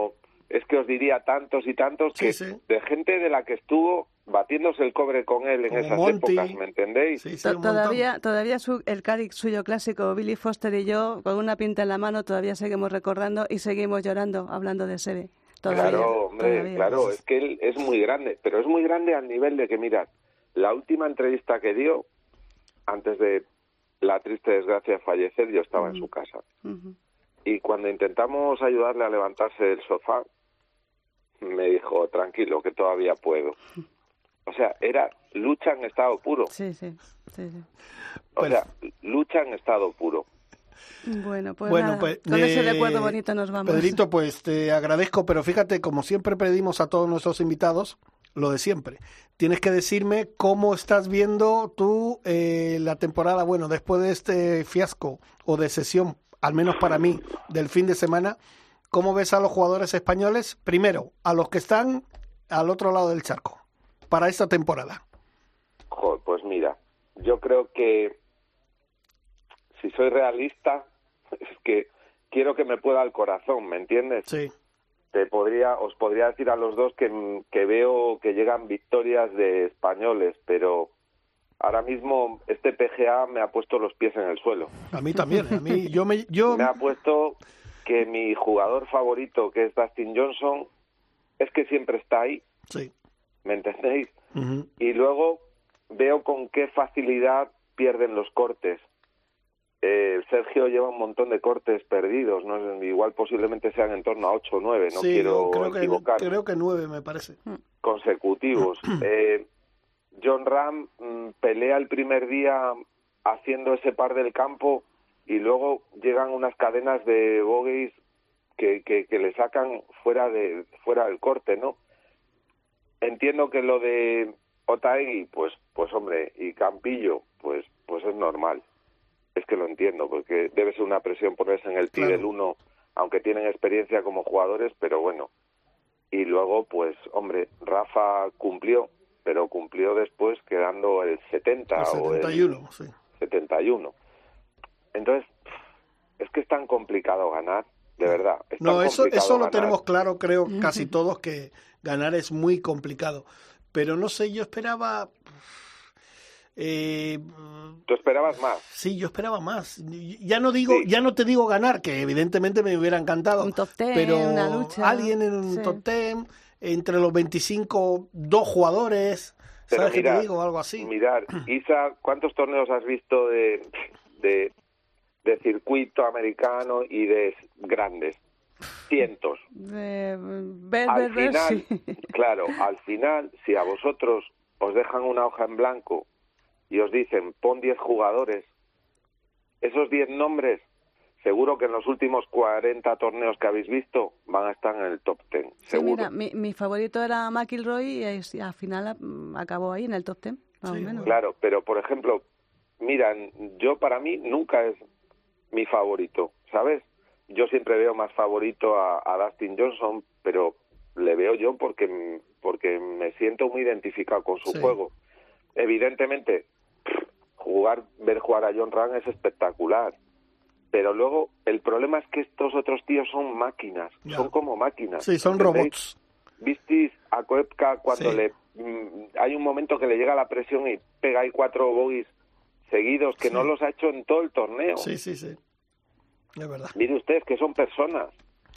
es que os diría tantos y tantos que Sí, sí. de gente de la que estuvo batiéndose el cobre con él en Como esas Monty. épocas, ¿me entendéis? Sí, sí, To- un montón. Todavía, todavía su- el Cádiz suyo clásico, Billy Foster y yo, con una pinta en la mano, todavía seguimos recordando y seguimos llorando, hablando de Seve. Todavía, Claro, hombre, todavía. claro, es que él es muy grande, pero es muy grande al nivel de que, mirad, la última entrevista que dio, antes de la triste desgracia de fallecer, yo estaba en su casa. Ujú. Y cuando intentamos ayudarle a levantarse del sofá, me dijo, tranquilo, que todavía puedo. O sea, era lucha en estado puro. Sí, sí, sí, sí. O Pues- sea, lucha en estado puro. Bueno, pues Bueno, nada, pues, con ese eh, recuerdo bonito nos vamos. Pedrito, pues te agradezco, pero fíjate, como siempre pedimos a todos nuestros invitados, lo de siempre. Tienes que decirme cómo estás viendo tú eh, la temporada, bueno, después de este fiasco o de sesión, al menos para mí, del fin de semana, ¿cómo ves a los jugadores españoles? Primero, a los que están al otro lado del charco, para esta temporada. Joder, pues mira, yo creo que si soy realista, es que quiero que me pueda el corazón, ¿me entiendes? Sí, Te podría, os podría decir a los dos que, que veo que llegan victorias de españoles, pero ahora mismo este P G A me ha puesto los pies en el suelo. a mí también. A mí, yo me, yo, Me ha puesto que mi jugador favorito, que es Dustin Johnson, es que siempre está ahí, sí. ¿me entendéis? Ujú. Y luego veo con qué facilidad pierden los cortes. Eh, Sergio lleva un montón de cortes perdidos, ¿no? Igual posiblemente sean en torno a ocho o nueve, no Sí, quiero creo que, equivocarme, creo que nueve me parece. consecutivos. Eh, John Ram mm, pelea el primer día haciendo ese par del campo y luego llegan unas cadenas de bogeys que, que, que le sacan fuera de fuera del corte, ¿no? Entiendo que lo de Otaegui, pues, pues hombre, y Campillo, pues, pues es normal. Es que lo entiendo, porque debe ser una presión ponerse en el pie Claro. del uno, aunque tienen experiencia como jugadores, pero bueno. Y luego, pues, hombre, Rafa cumplió, pero cumplió después quedando el setenta El o el setenta y uno, sí. setenta y uno. Entonces, es que es tan complicado ganar, de verdad. Es No, tan eso, complicado eso lo ganar. tenemos claro, creo, casi todos, que ganar es muy complicado. Pero no sé, yo esperaba... Eh, ¿Tú esperabas más? sí, yo esperaba más. Ya no digo, Sí. ya no te digo ganar, que evidentemente me hubiera encantado. Un top ten, pero una lucha. alguien en un Sí. top ten, entre los veinticinco, dos jugadores, Pero ¿sabes qué mirad, te digo? Algo así. Mirar, Isa, ¿cuántos torneos has visto de, de, de circuito americano y de grandes? Cientos. De- ver, Al ver, ver, final, sí. claro, al final, si a vosotros os dejan una hoja en blanco y os dicen, pon diez jugadores, esos diez nombres, seguro que en los últimos cuarenta torneos que habéis visto van a estar en el top ten, Sí, seguro. mira, mi, mi favorito era McIlroy y, es- y al final mm, acabó ahí en el top ten, más Sí, o menos. Claro, pero por ejemplo, mira, yo para mí nunca es mi favorito, ¿sabes? Yo siempre veo más favorito a, a Dustin Johnson, pero le veo yo porque, porque me siento muy identificado con su Sí. juego. Evidentemente, jugar, ver jugar a John Ram es espectacular, pero luego el problema es que estos otros tíos son máquinas, Ya. son como máquinas. Sí, son ¿entendéis? robots. ¿Visteis a Koepka cuando Sí. le mm, hay un momento que le llega la presión y pega ahí cuatro bogies seguidos que Sí. no los ha hecho en todo el torneo? Sí, sí, sí. Es verdad. Mire usted, es que son personas.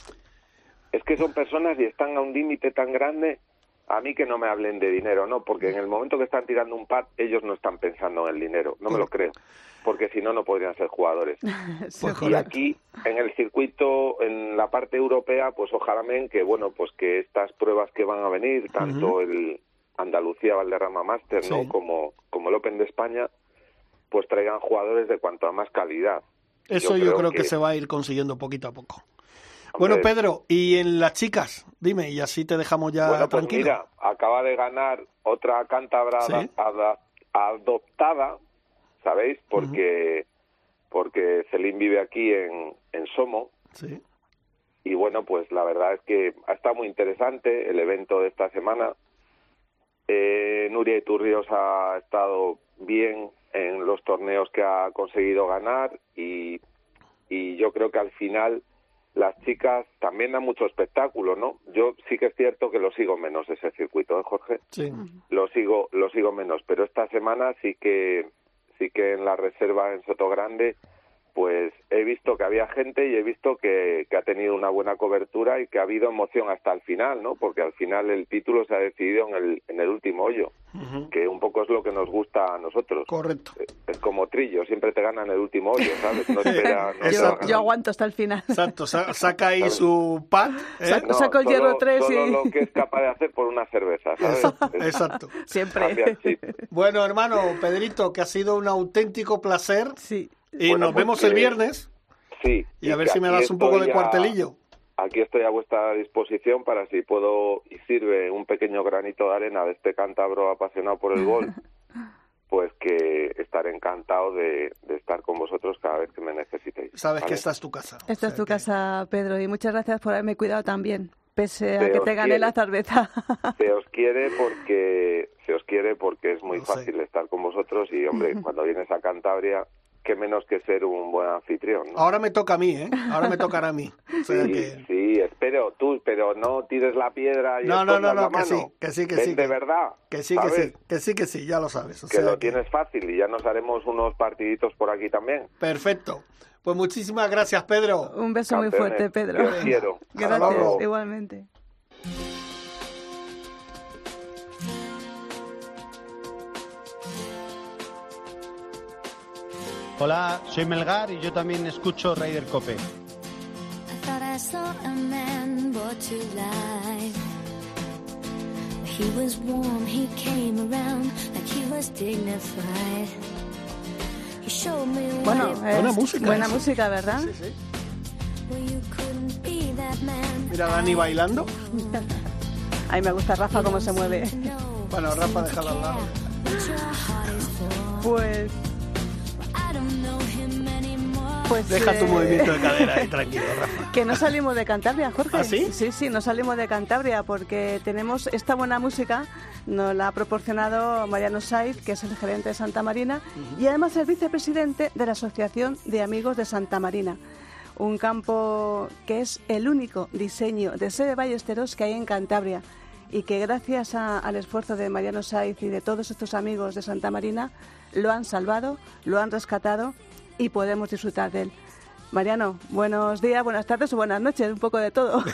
Es que son personas y están a un límite tan grande. A mí que no me hablen de dinero, no, porque en el momento que están tirando un pad, ellos no están pensando en el dinero. No me lo creo. Porque si no, no podrían ser jugadores. Pues Y correcto. aquí, en el circuito, en la parte europea, pues ojalá men que, bueno, pues que estas pruebas que van a venir, tanto Ujú. el Andalucía Valderrama Master, ¿no? Sí. Como, como el Open de España, pues traigan jugadores de cuanto a más calidad. Eso yo creo, que... se va a ir consiguiendo poquito a poco. Bueno, Hombre, Pedro, y en las chicas, dime, y así te dejamos ya bueno, pues tranquilo. mira, acaba de ganar otra cántabra Sí. ada- adoptada, ¿sabéis? Porque porque Celine vive aquí en, en Somo. Sí. Y bueno, pues la verdad es que ha estado muy interesante el evento de esta semana. Eh, Nuria Iturrios ha estado bien en los torneos que ha conseguido ganar y, y yo creo que al final las chicas también dan mucho espectáculo, ¿no? Yo sí que es cierto que lo sigo menos ese circuito, ¿eh, Jorge? Sí. Lo sigo, lo sigo menos, pero esta semana sí que, sí que en la reserva en Sotogrande, pues he visto que había gente y he visto que, que ha tenido una buena cobertura y que ha habido emoción hasta el final, ¿no? Porque al final el título se ha decidido en el, en el último hoyo, uh-huh. que un poco es lo que nos gusta a nosotros. Correcto. Es como Trillo, siempre te gana en el último hoyo, ¿sabes? No espera, no yo, yo aguanto hasta el final. Exacto, saca ahí ¿sabes? Su pad. ¿eh? Saco, no, saco el solo, hierro tres solo y... lo que es capaz de hacer por una cerveza, ¿sabes? Exacto. Siempre. Bueno, hermano, Pedrito, que ha sido un auténtico placer. Sí. Y bueno, nos pues vemos que... el viernes. Sí. Y a ver si me das un poco de a... cuartelillo. Aquí estoy a vuestra disposición para si puedo y sirve un pequeño granito de arena de este cántabro apasionado por el golf, pues que estaré encantado de, de estar con vosotros cada vez que me necesitéis. Sabes ¿vale? que esta es tu casa. Esta o sea es tu que... casa, Pedro, y muchas gracias por haberme cuidado también, pese se a que te gané la cerveza. Se os quiere porque se os quiere porque es muy no fácil sé. estar con vosotros y, hombre, cuando vienes a Cantabria... que menos que ser un buen anfitrión, ¿no? Ahora me toca a mí, ¿eh? Ahora me tocará a mí. O sea sí, que... sí, espero tú, pero no tires la piedra y no, no, no, no, la que mano. sí, que sí, que Ven sí. de verdad. Que sí, ¿sabes? que sí, que sí, que sí, ya lo sabes. O que sea lo que... tienes fácil y ya nos haremos unos partiditos por aquí también. Perfecto. Pues muchísimas gracias, Pedro. Un beso Campeones, muy fuerte, Pedro. Que os quiero. Gracias, igualmente. Hola, soy Melgar y yo también escucho Ryder Cope. Bueno, es buena música. Buena eso. música, ¿verdad? Sí, sí. Mira a Dani bailando. A mí me gusta Rafa cómo se mueve. Bueno, Rafa, déjalo al lado. Pues... Pues, Deja eh... tu movimiento de cadera ahí, tranquilo, Rafa. Que no salimos de Cantabria, Jorge. ¿Ah, sí? Sí, sí, no salimos de Cantabria porque tenemos esta buena música, nos la ha proporcionado Mariano Saiz, que es el gerente de Santa Marina, uh-huh. y además el vicepresidente de la Asociación de Amigos de Santa Marina. Un campo que es el único diseño de Seve Ballesteros que hay en Cantabria y que gracias a, al esfuerzo de Mariano Saiz y de todos estos amigos de Santa Marina lo han salvado, lo han rescatado y podemos disfrutar de él. Mariano, buenos días, buenas tardes o buenas noches, un poco de todo.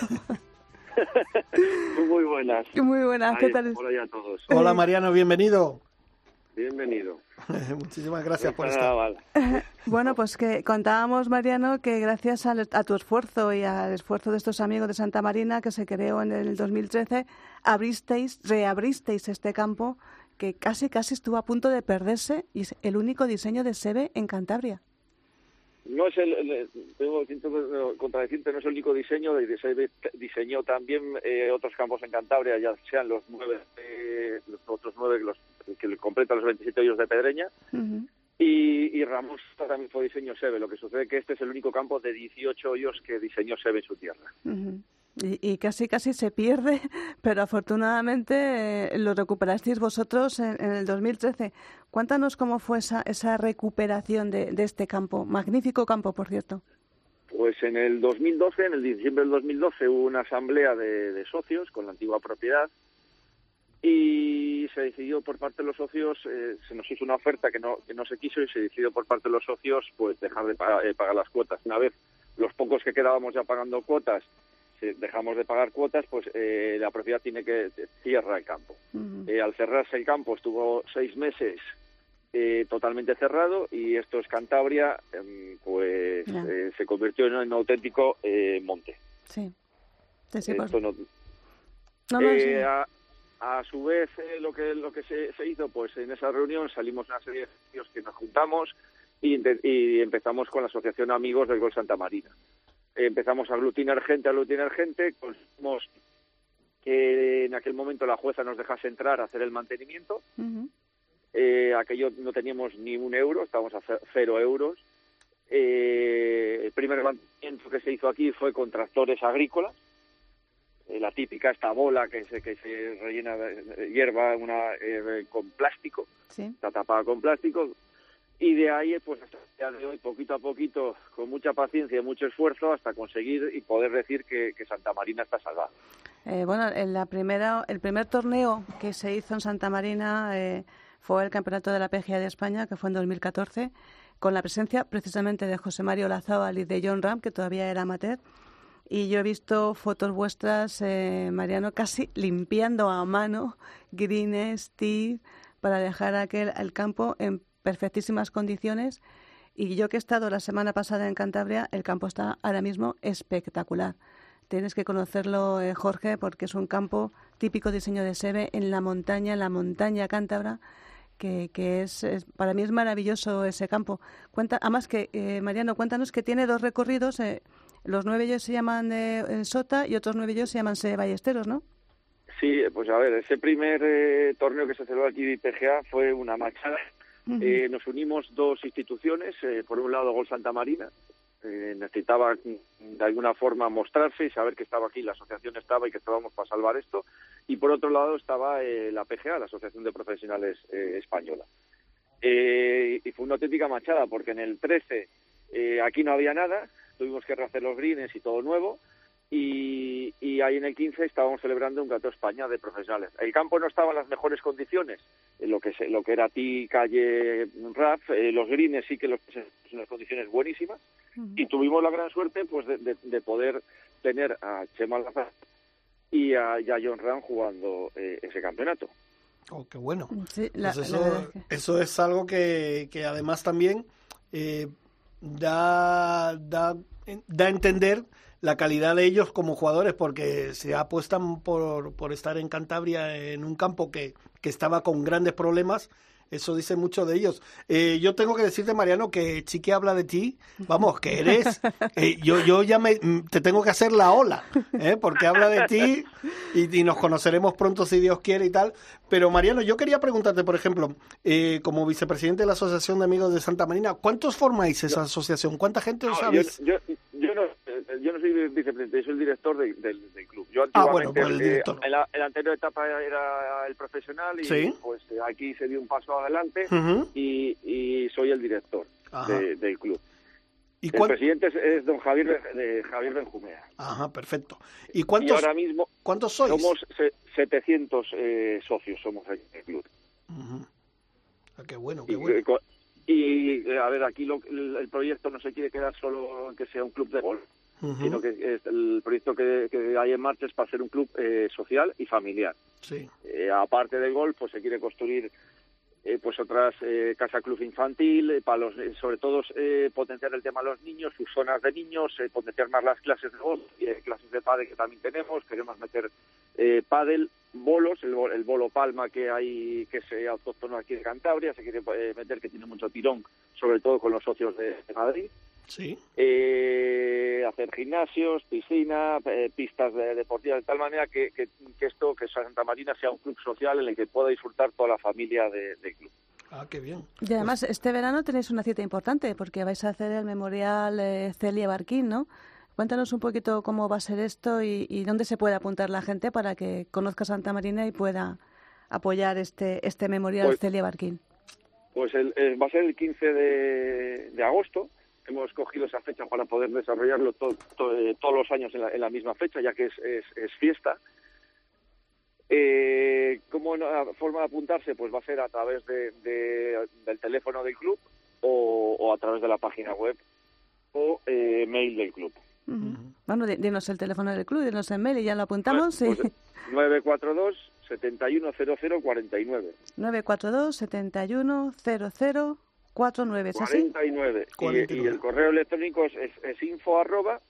Muy buenas. Muy buenas, ¿qué tal? Hola a todos. Hola Mariano, bienvenido. Bienvenido. Muchísimas gracias no por estar. Mal. Bueno, pues que contábamos, Mariano, que gracias a, a tu esfuerzo y al esfuerzo de estos amigos de Santa Marina, que se creó en el dos mil trece, abristeis, reabristeis este campo que casi casi estuvo a punto de perderse y es el único diseño de Seve en Cantabria. No es el, el tengo que contradecirte, no es el único diseño, de Seve diseñó también eh, otros campos en Cantabria, ya sean los nueve, eh, los otros nueve los, que completan los veintisiete hoyos de Pedreña, uh-huh. y, y Ramos también fue diseño Seve. Lo que sucede es que este es el único campo de dieciocho hoyos que diseñó Seve en su tierra. Uh-huh. Y, y casi casi se pierde, pero afortunadamente eh, lo recuperasteis vosotros en, en el dos mil trece. Cuéntanos cómo fue esa, esa recuperación de, de este campo, magnífico campo, por cierto. Pues en el dos mil doce, en el diciembre del dos mil doce, hubo una asamblea de, de socios con la antigua propiedad y se decidió por parte de los socios, eh, se nos hizo una oferta que no, que no se quiso y se decidió por parte de los socios pues dejar de pagar, eh, pagar las cuotas. Una vez los pocos que quedábamos ya pagando cuotas, si dejamos de pagar cuotas, pues eh, la propiedad tiene que cierra el campo. Uh-huh. Eh, al cerrarse el campo estuvo seis meses eh, totalmente cerrado y esto es Cantabria, eh, pues yeah. eh, se convirtió en un auténtico eh, monte. Sí. sí, sí esto no, no, no, eh, sí. a, a su vez eh, lo que lo que se, se hizo, pues en esa reunión salimos una serie de socios que nos juntamos y, y empezamos con la Asociación Amigos del Golf Santa Marina. Empezamos a aglutinar gente, a aglutinar gente, conseguimos que en aquel momento la jueza nos dejase entrar a hacer el mantenimiento. Uh-huh. Eh, aquello no teníamos ni un euro, estábamos a cero euros. Eh, el primer mantenimiento que se hizo aquí fue con tractores agrícolas. Eh, la típica esta bola que se, que se rellena de hierba una, eh, con plástico, sí. Está tapada con plástico. y de ahí, pues hasta el día de hoy, poquito a poquito, con mucha paciencia y mucho esfuerzo, hasta conseguir y poder decir que, que Santa Marina está salvada. Eh, bueno, en la primera, el primer torneo que se hizo en Santa Marina eh, fue el Campeonato de la P G A de España, que fue en dos mil catorce, con la presencia precisamente de José Mario Olazábal y de John Ram, que todavía era amateur. Y yo he visto fotos vuestras, eh, Mariano, casi limpiando a mano greens, tee, para dejar aquel el campo en perfectísimas condiciones. Y yo que he estado la semana pasada en Cantabria, el campo está ahora mismo espectacular. Tienes que conocerlo, eh, Jorge, porque es un campo típico diseño de Seve en la montaña, en la montaña cántabra, que, que es, es para mí es maravilloso ese campo. Cuenta, además que, eh, Mariano, cuéntanos que tiene dos recorridos. Eh, los nueve ellos se llaman eh, Sota y otros nueve ellos se llaman Se Ballesteros, ¿no? Sí, pues a ver, ese primer eh, torneo que se celebró aquí de P G A fue una machada. Uh-huh. Eh, nos unimos dos instituciones, eh, por un lado Gol Santa Marina, eh, necesitaba de alguna forma mostrarse y saber que estaba aquí, la asociación estaba y que estábamos para salvar esto, y por otro lado estaba eh, la P G A, la Asociación de Profesionales eh, Española. Eh, y fue una auténtica machada, porque en el trece eh, aquí no había nada, tuvimos que rehacer los greens y todo nuevo, y, y ahí en el quince estábamos celebrando un Gato España de profesionales. El campo no estaba en las mejores condiciones, lo que se, lo que era ti, calle, R A F, eh, los greens sí que los en unas condiciones buenísimas, uh-huh. y tuvimos la gran suerte pues de, de, de poder tener a Chema Lazar y a, y a John Ram jugando eh, ese campeonato. Oh, qué bueno. Sí, la, pues eso, la que... eso es algo que, que además también eh, da, da, da a entender la calidad de ellos como jugadores, porque se apuestan por, por estar en Cantabria en un campo que, que estaba con grandes problemas. Eso dice mucho de ellos. Eh, yo tengo que decirte, Mariano, que Chiqui habla de ti, vamos, que eres, eh, yo yo ya me te tengo que hacer la ola, ¿eh? Porque habla de ti y, y nos conoceremos pronto si Dios quiere y tal. Pero Mariano, yo quería preguntarte, por ejemplo, eh, como vicepresidente de la Asociación de Amigos de Santa Marina, ¿cuántos formáis esa asociación? ¿Cuánta gente os no, sabéis? Yo, yo, yo, no, yo no soy vicepresidente, yo soy el director de, de, del club. Yo ah, bueno, pues el eh, director. En la, en la anterior etapa era el profesional y ¿sí? pues aquí se dio un paso adelante, uh-huh. y, y soy el director de, del club. ¿Y el cuán... presidente es, es don Javier de Javier Benjumea. Ajá, perfecto. ¿Y cuántos, y ahora mismo ¿cuántos sois? Somos se, setecientos eh, socios somos aquí en el club. Uh-huh. Ah, qué bueno, qué y, bueno. Y, y a ver, aquí lo, el, el proyecto no se quiere quedar solo en que sea un club de golf, uh-huh. sino que es, el proyecto que, que hay en marcha es para ser un club eh, social y familiar. Sí. Eh, aparte del golf, pues se quiere construir Eh, pues otras eh, casa club infantil, eh, para los, eh, sobre todo eh, potenciar el tema de los niños, sus zonas de niños, eh, potenciar más las clases de golf y eh, clases de pádel que también tenemos. Queremos meter eh, pádel, bolos, el, el bolo palma que hay, que es eh, autóctono aquí de Cantabria, se quiere eh, meter, que tiene mucho tirón, sobre todo con los socios de, de Madrid. Sí. Eh, hacer gimnasios, piscina, eh, pistas de, deportivas, de tal manera que, que, que esto, que Santa Marina sea un club social en el que pueda disfrutar toda la familia de, del club. Ah, qué bien. Y además, pues... este verano tenéis una cita importante, porque vais a hacer el memorial eh, Celia Barquín, ¿no? Cuéntanos un poquito cómo va a ser esto y, y dónde se puede apuntar la gente para que conozca Santa Marina y pueda apoyar este este memorial pues, Celia Barquín. Pues el, el, va a ser el quince de, de agosto. Hemos cogido esa fecha para poder desarrollarlo to, to, eh, todos los años en la, en la misma fecha, ya que es, es, es fiesta. Eh, ¿Cómo la forma de apuntarse? Pues va a ser a través de, de, del teléfono del club o, o a través de la página web o eh, mail del club. Uh-huh. Bueno, dinos el teléfono del club, dinos el mail y ya lo apuntamos. Pues, pues, nueve cuatro dos, setenta y uno cero cero cuarenta y nueve. nueve cuatro dos, setenta y uno cero cero cuarenta y nueve, ¿es así? cuarenta y nueve. Y, y el correo electrónico es, es, es info arroba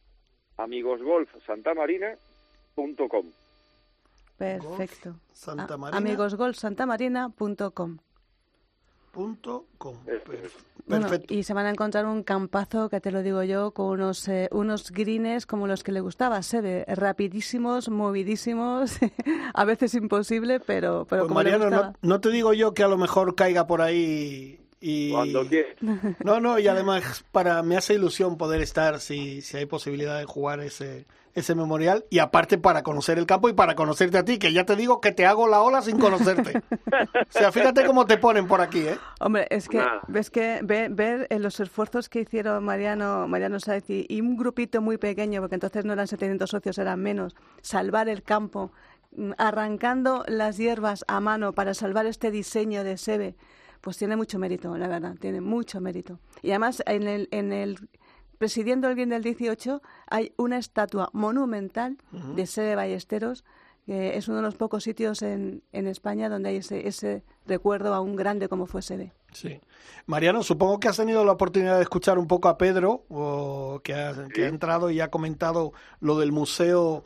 amigosgolfsantamarina.com. Perfecto. Santa Marina. amigosgolfsantamarina punto com. Punto com. Perfecto. Bueno, y se van a encontrar un campazo, que te lo digo yo, con unos eh, unos greens como los que le gustaba, se ve rapidísimos, movidísimos, a veces imposible, pero, pero pues como Mariano, le gustaba. No, no te digo yo que a lo mejor caiga por ahí Y... Cuando quieras. No, no, y además para me hace ilusión poder estar si, si hay posibilidad de jugar ese, ese memorial, y aparte para conocer el campo y para conocerte a ti, que ya te digo que te hago la ola sin conocerte. O sea, fíjate cómo te ponen por aquí, ¿eh? Hombre, es que Nah. ves que ve- ver en los esfuerzos que hicieron Mariano, Mariano Sáez y, y un grupito muy pequeño, porque entonces no eran setecientos socios, eran menos, salvar el campo, mm, arrancando las hierbas a mano para salvar este diseño de Sebe, pues tiene mucho mérito, la verdad, tiene mucho mérito. Y además en el, en el presidiendo el bien del dieciocho hay una estatua monumental Ujú. de Sebe Ballesteros, que es uno de los pocos sitios en, en España donde hay ese, ese recuerdo a un grande como fue Sebe. Sí. Mariano, supongo que has tenido la oportunidad de escuchar un poco a Pedro, o que, ha, que ha entrado y ha comentado lo del museo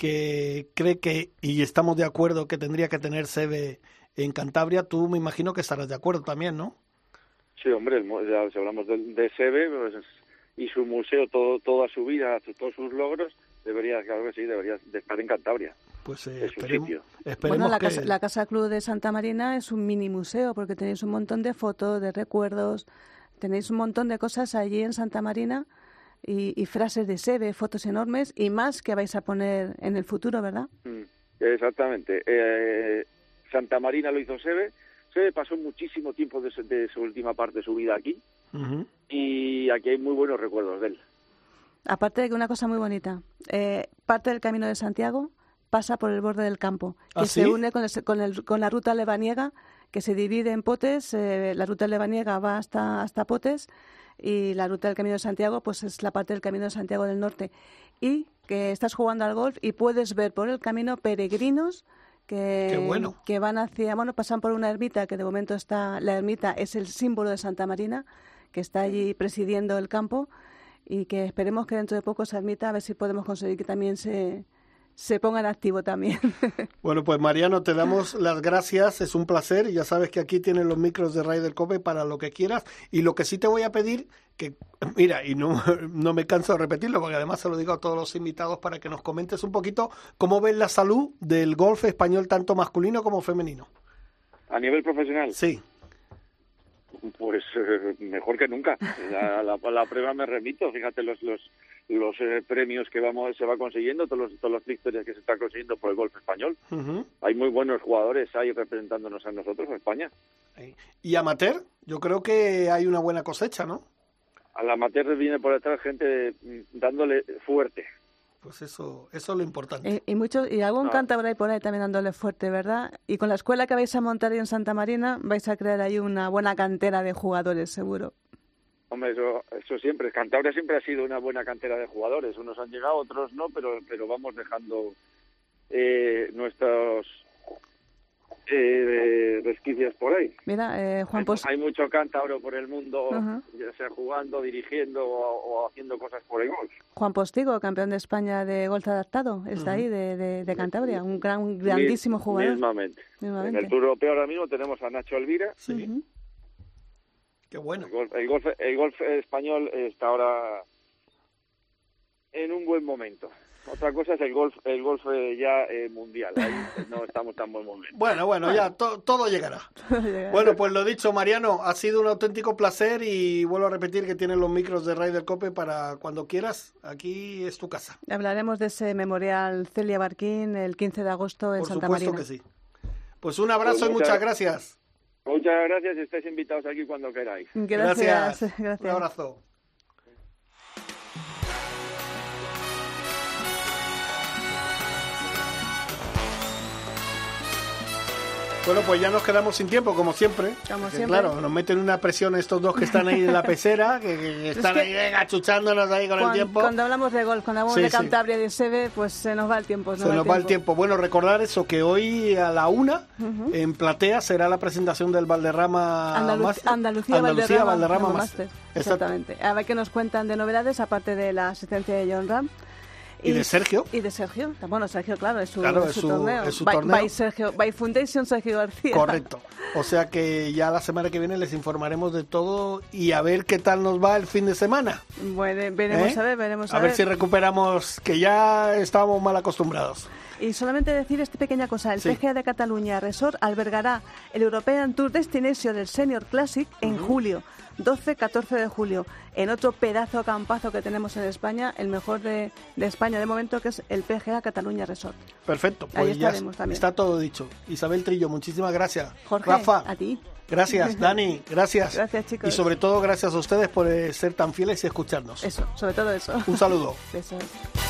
que cree que, y estamos de acuerdo, que tendría que tener Sebe en Cantabria. Tú me imagino que estarás de acuerdo también, ¿no? Sí, hombre, el mu- ya si hablamos de, de Sebe pues, y su museo, todo, toda su vida, todos sus logros, debería, claro que sí, debería de estar en Cantabria. Pues eh, Es su esperemos, sitio. esperemos Bueno, la que... casa, la Casa Club de Santa Marina es un mini museo porque tenéis un montón de fotos, de recuerdos, tenéis un montón de cosas allí en Santa Marina y, y frases de Sebe, fotos enormes y más que vais a poner en el futuro, ¿verdad? Mm, exactamente. Eh, Santa Marina lo hizo Sebe. Sebe pasó muchísimo tiempo de su, de su última parte de su vida aquí Ujú. y aquí hay muy buenos recuerdos de él. Aparte de que una cosa muy bonita, eh, parte del Camino de Santiago pasa por el borde del campo, que ¿Ah, se sí? une con, el- con, el- con la ruta lebaniega, que se divide en potes. Eh, la ruta lebaniega va hasta, hasta Potes y la ruta del Camino de Santiago pues es la parte del Camino de Santiago del Norte. Y que estás jugando al golf y puedes ver por el camino peregrinos que, Qué bueno. que van hacia, bueno, pasan por una ermita, que de momento está, la ermita es el símbolo de Santa Marina, que está allí presidiendo el campo, y que esperemos que dentro de poco esa ermita, a ver si podemos conseguir que también se, se ponga en activo también. Bueno, pues Mariano, te damos las gracias, es un placer, y ya sabes que aquí tienes los micros de Ryder Cope para lo que quieras, y lo que sí te voy a pedir, que mira, y no, no me canso de repetirlo, porque además se lo digo a todos los invitados, para que nos comentes un poquito cómo ves la salud del golf español, tanto masculino como femenino. A nivel profesional, Sí. pues eh, mejor que nunca. A la, a la prueba me remito. Fíjate los los los eh, premios que vamos se va consiguiendo, todos los, todas las victorias que se están consiguiendo por el golf español. Ujú. Hay muy buenos jugadores ahí representándonos a nosotros, a España. Y amateur, yo creo que hay una buena cosecha, ¿no? Al amateur viene por detrás gente mm, dándole fuerte. Pues eso, eso es lo importante. y, y, mucho, y algún Ah. cántabro hay por ahí también dándole fuerte, ¿verdad? Y con la escuela que vais a montar ahí en Santa Marina, vais a crear ahí una buena cantera de jugadores, seguro. Hombre, eso, eso siempre. Cantabria siempre ha sido una buena cantera de jugadores. Unos han llegado, otros no, pero pero vamos dejando eh, nuestros eh, resquicias por ahí. Mira, eh, Juan Hay, Pos... hay mucho cántabro por el mundo, Ajá. ya sea jugando, dirigiendo o, o haciendo cosas por el golf. Juan Postigo, campeón de España de golf adaptado, está ahí de, de, de Cantabria, un gran, un grandísimo Mi- jugador. Mismamente. Mismamente. En el Tour Europeo ahora mismo tenemos a Nacho Elvira. Sí. Ujú. Qué bueno. El golf, el golf, el golf español está ahora en un buen momento. Otra cosa es el golf, el golf eh, ya eh, mundial. Ahí no estamos tan buen momento. Bueno, bueno, ya to- todo llegará. Bueno, pues lo dicho, Mariano, ha sido un auténtico placer, y vuelvo a repetir que tienes los micros de Ryder Cope para cuando quieras. Aquí es tu casa. Hablaremos de ese memorial Celia Barquín el quince de agosto en Por Santa supuesto Marina. que sí. Pues un abrazo Pues y muchas- muchas gracias. Muchas gracias y estáis invitados aquí cuando queráis. Gracias, Un gracias. abrazo. Bueno, pues ya nos quedamos sin tiempo, como siempre. Como Porque, siempre. Claro, nos meten una presión estos dos que están ahí en la pecera, que, que- que están que ahí venga, chuchándonos ahí con Cuando, el tiempo. cuando hablamos de golf, cuando hablamos Sí, de sí. Cantabria y de Sebe, pues se nos va el tiempo. Se nos va el tiempo. Bueno, recordar eso, que hoy a la una, Ujú. en Platea, será la presentación del Valderrama Andalu- Master. Andalucía, Andalucía Valderrama, Valderrama Master. Master. Exacto. Exactamente. A ver qué nos cuentan de novedades, aparte de la asistencia de John Ram. Y de Sergio. Y de Sergio. Bueno, Sergio, claro, es su, Claro, es es su su- torneo. es su by, torneo. by Sergio, by Foundation Sergio García. Correcto. O sea que ya la semana que viene les informaremos de todo, y a ver qué tal nos va el fin de semana. Bueno, veremos ¿Eh? a ver, veremos a, A ver si recuperamos, que ya estábamos mal acostumbrados. Y solamente decir esta pequeña cosa, el Sí. P G A de Cataluña Resort albergará el European Tour Destination del Senior Classic en Ujú. julio, doce catorce de julio, en otro pedazo campazo que tenemos en España, el mejor de, de España de momento, que es el P G A Cataluña Resort. Perfecto, Ahí pues ya estaremos también. está todo dicho. Isabel Trillo, muchísimas gracias. Jorge, Rafa, a ti. gracias. Dani, gracias. Gracias, chicos. Y sobre todo gracias a ustedes por eh, ser tan fieles y escucharnos. Eso, sobre todo eso. Un saludo. Besos.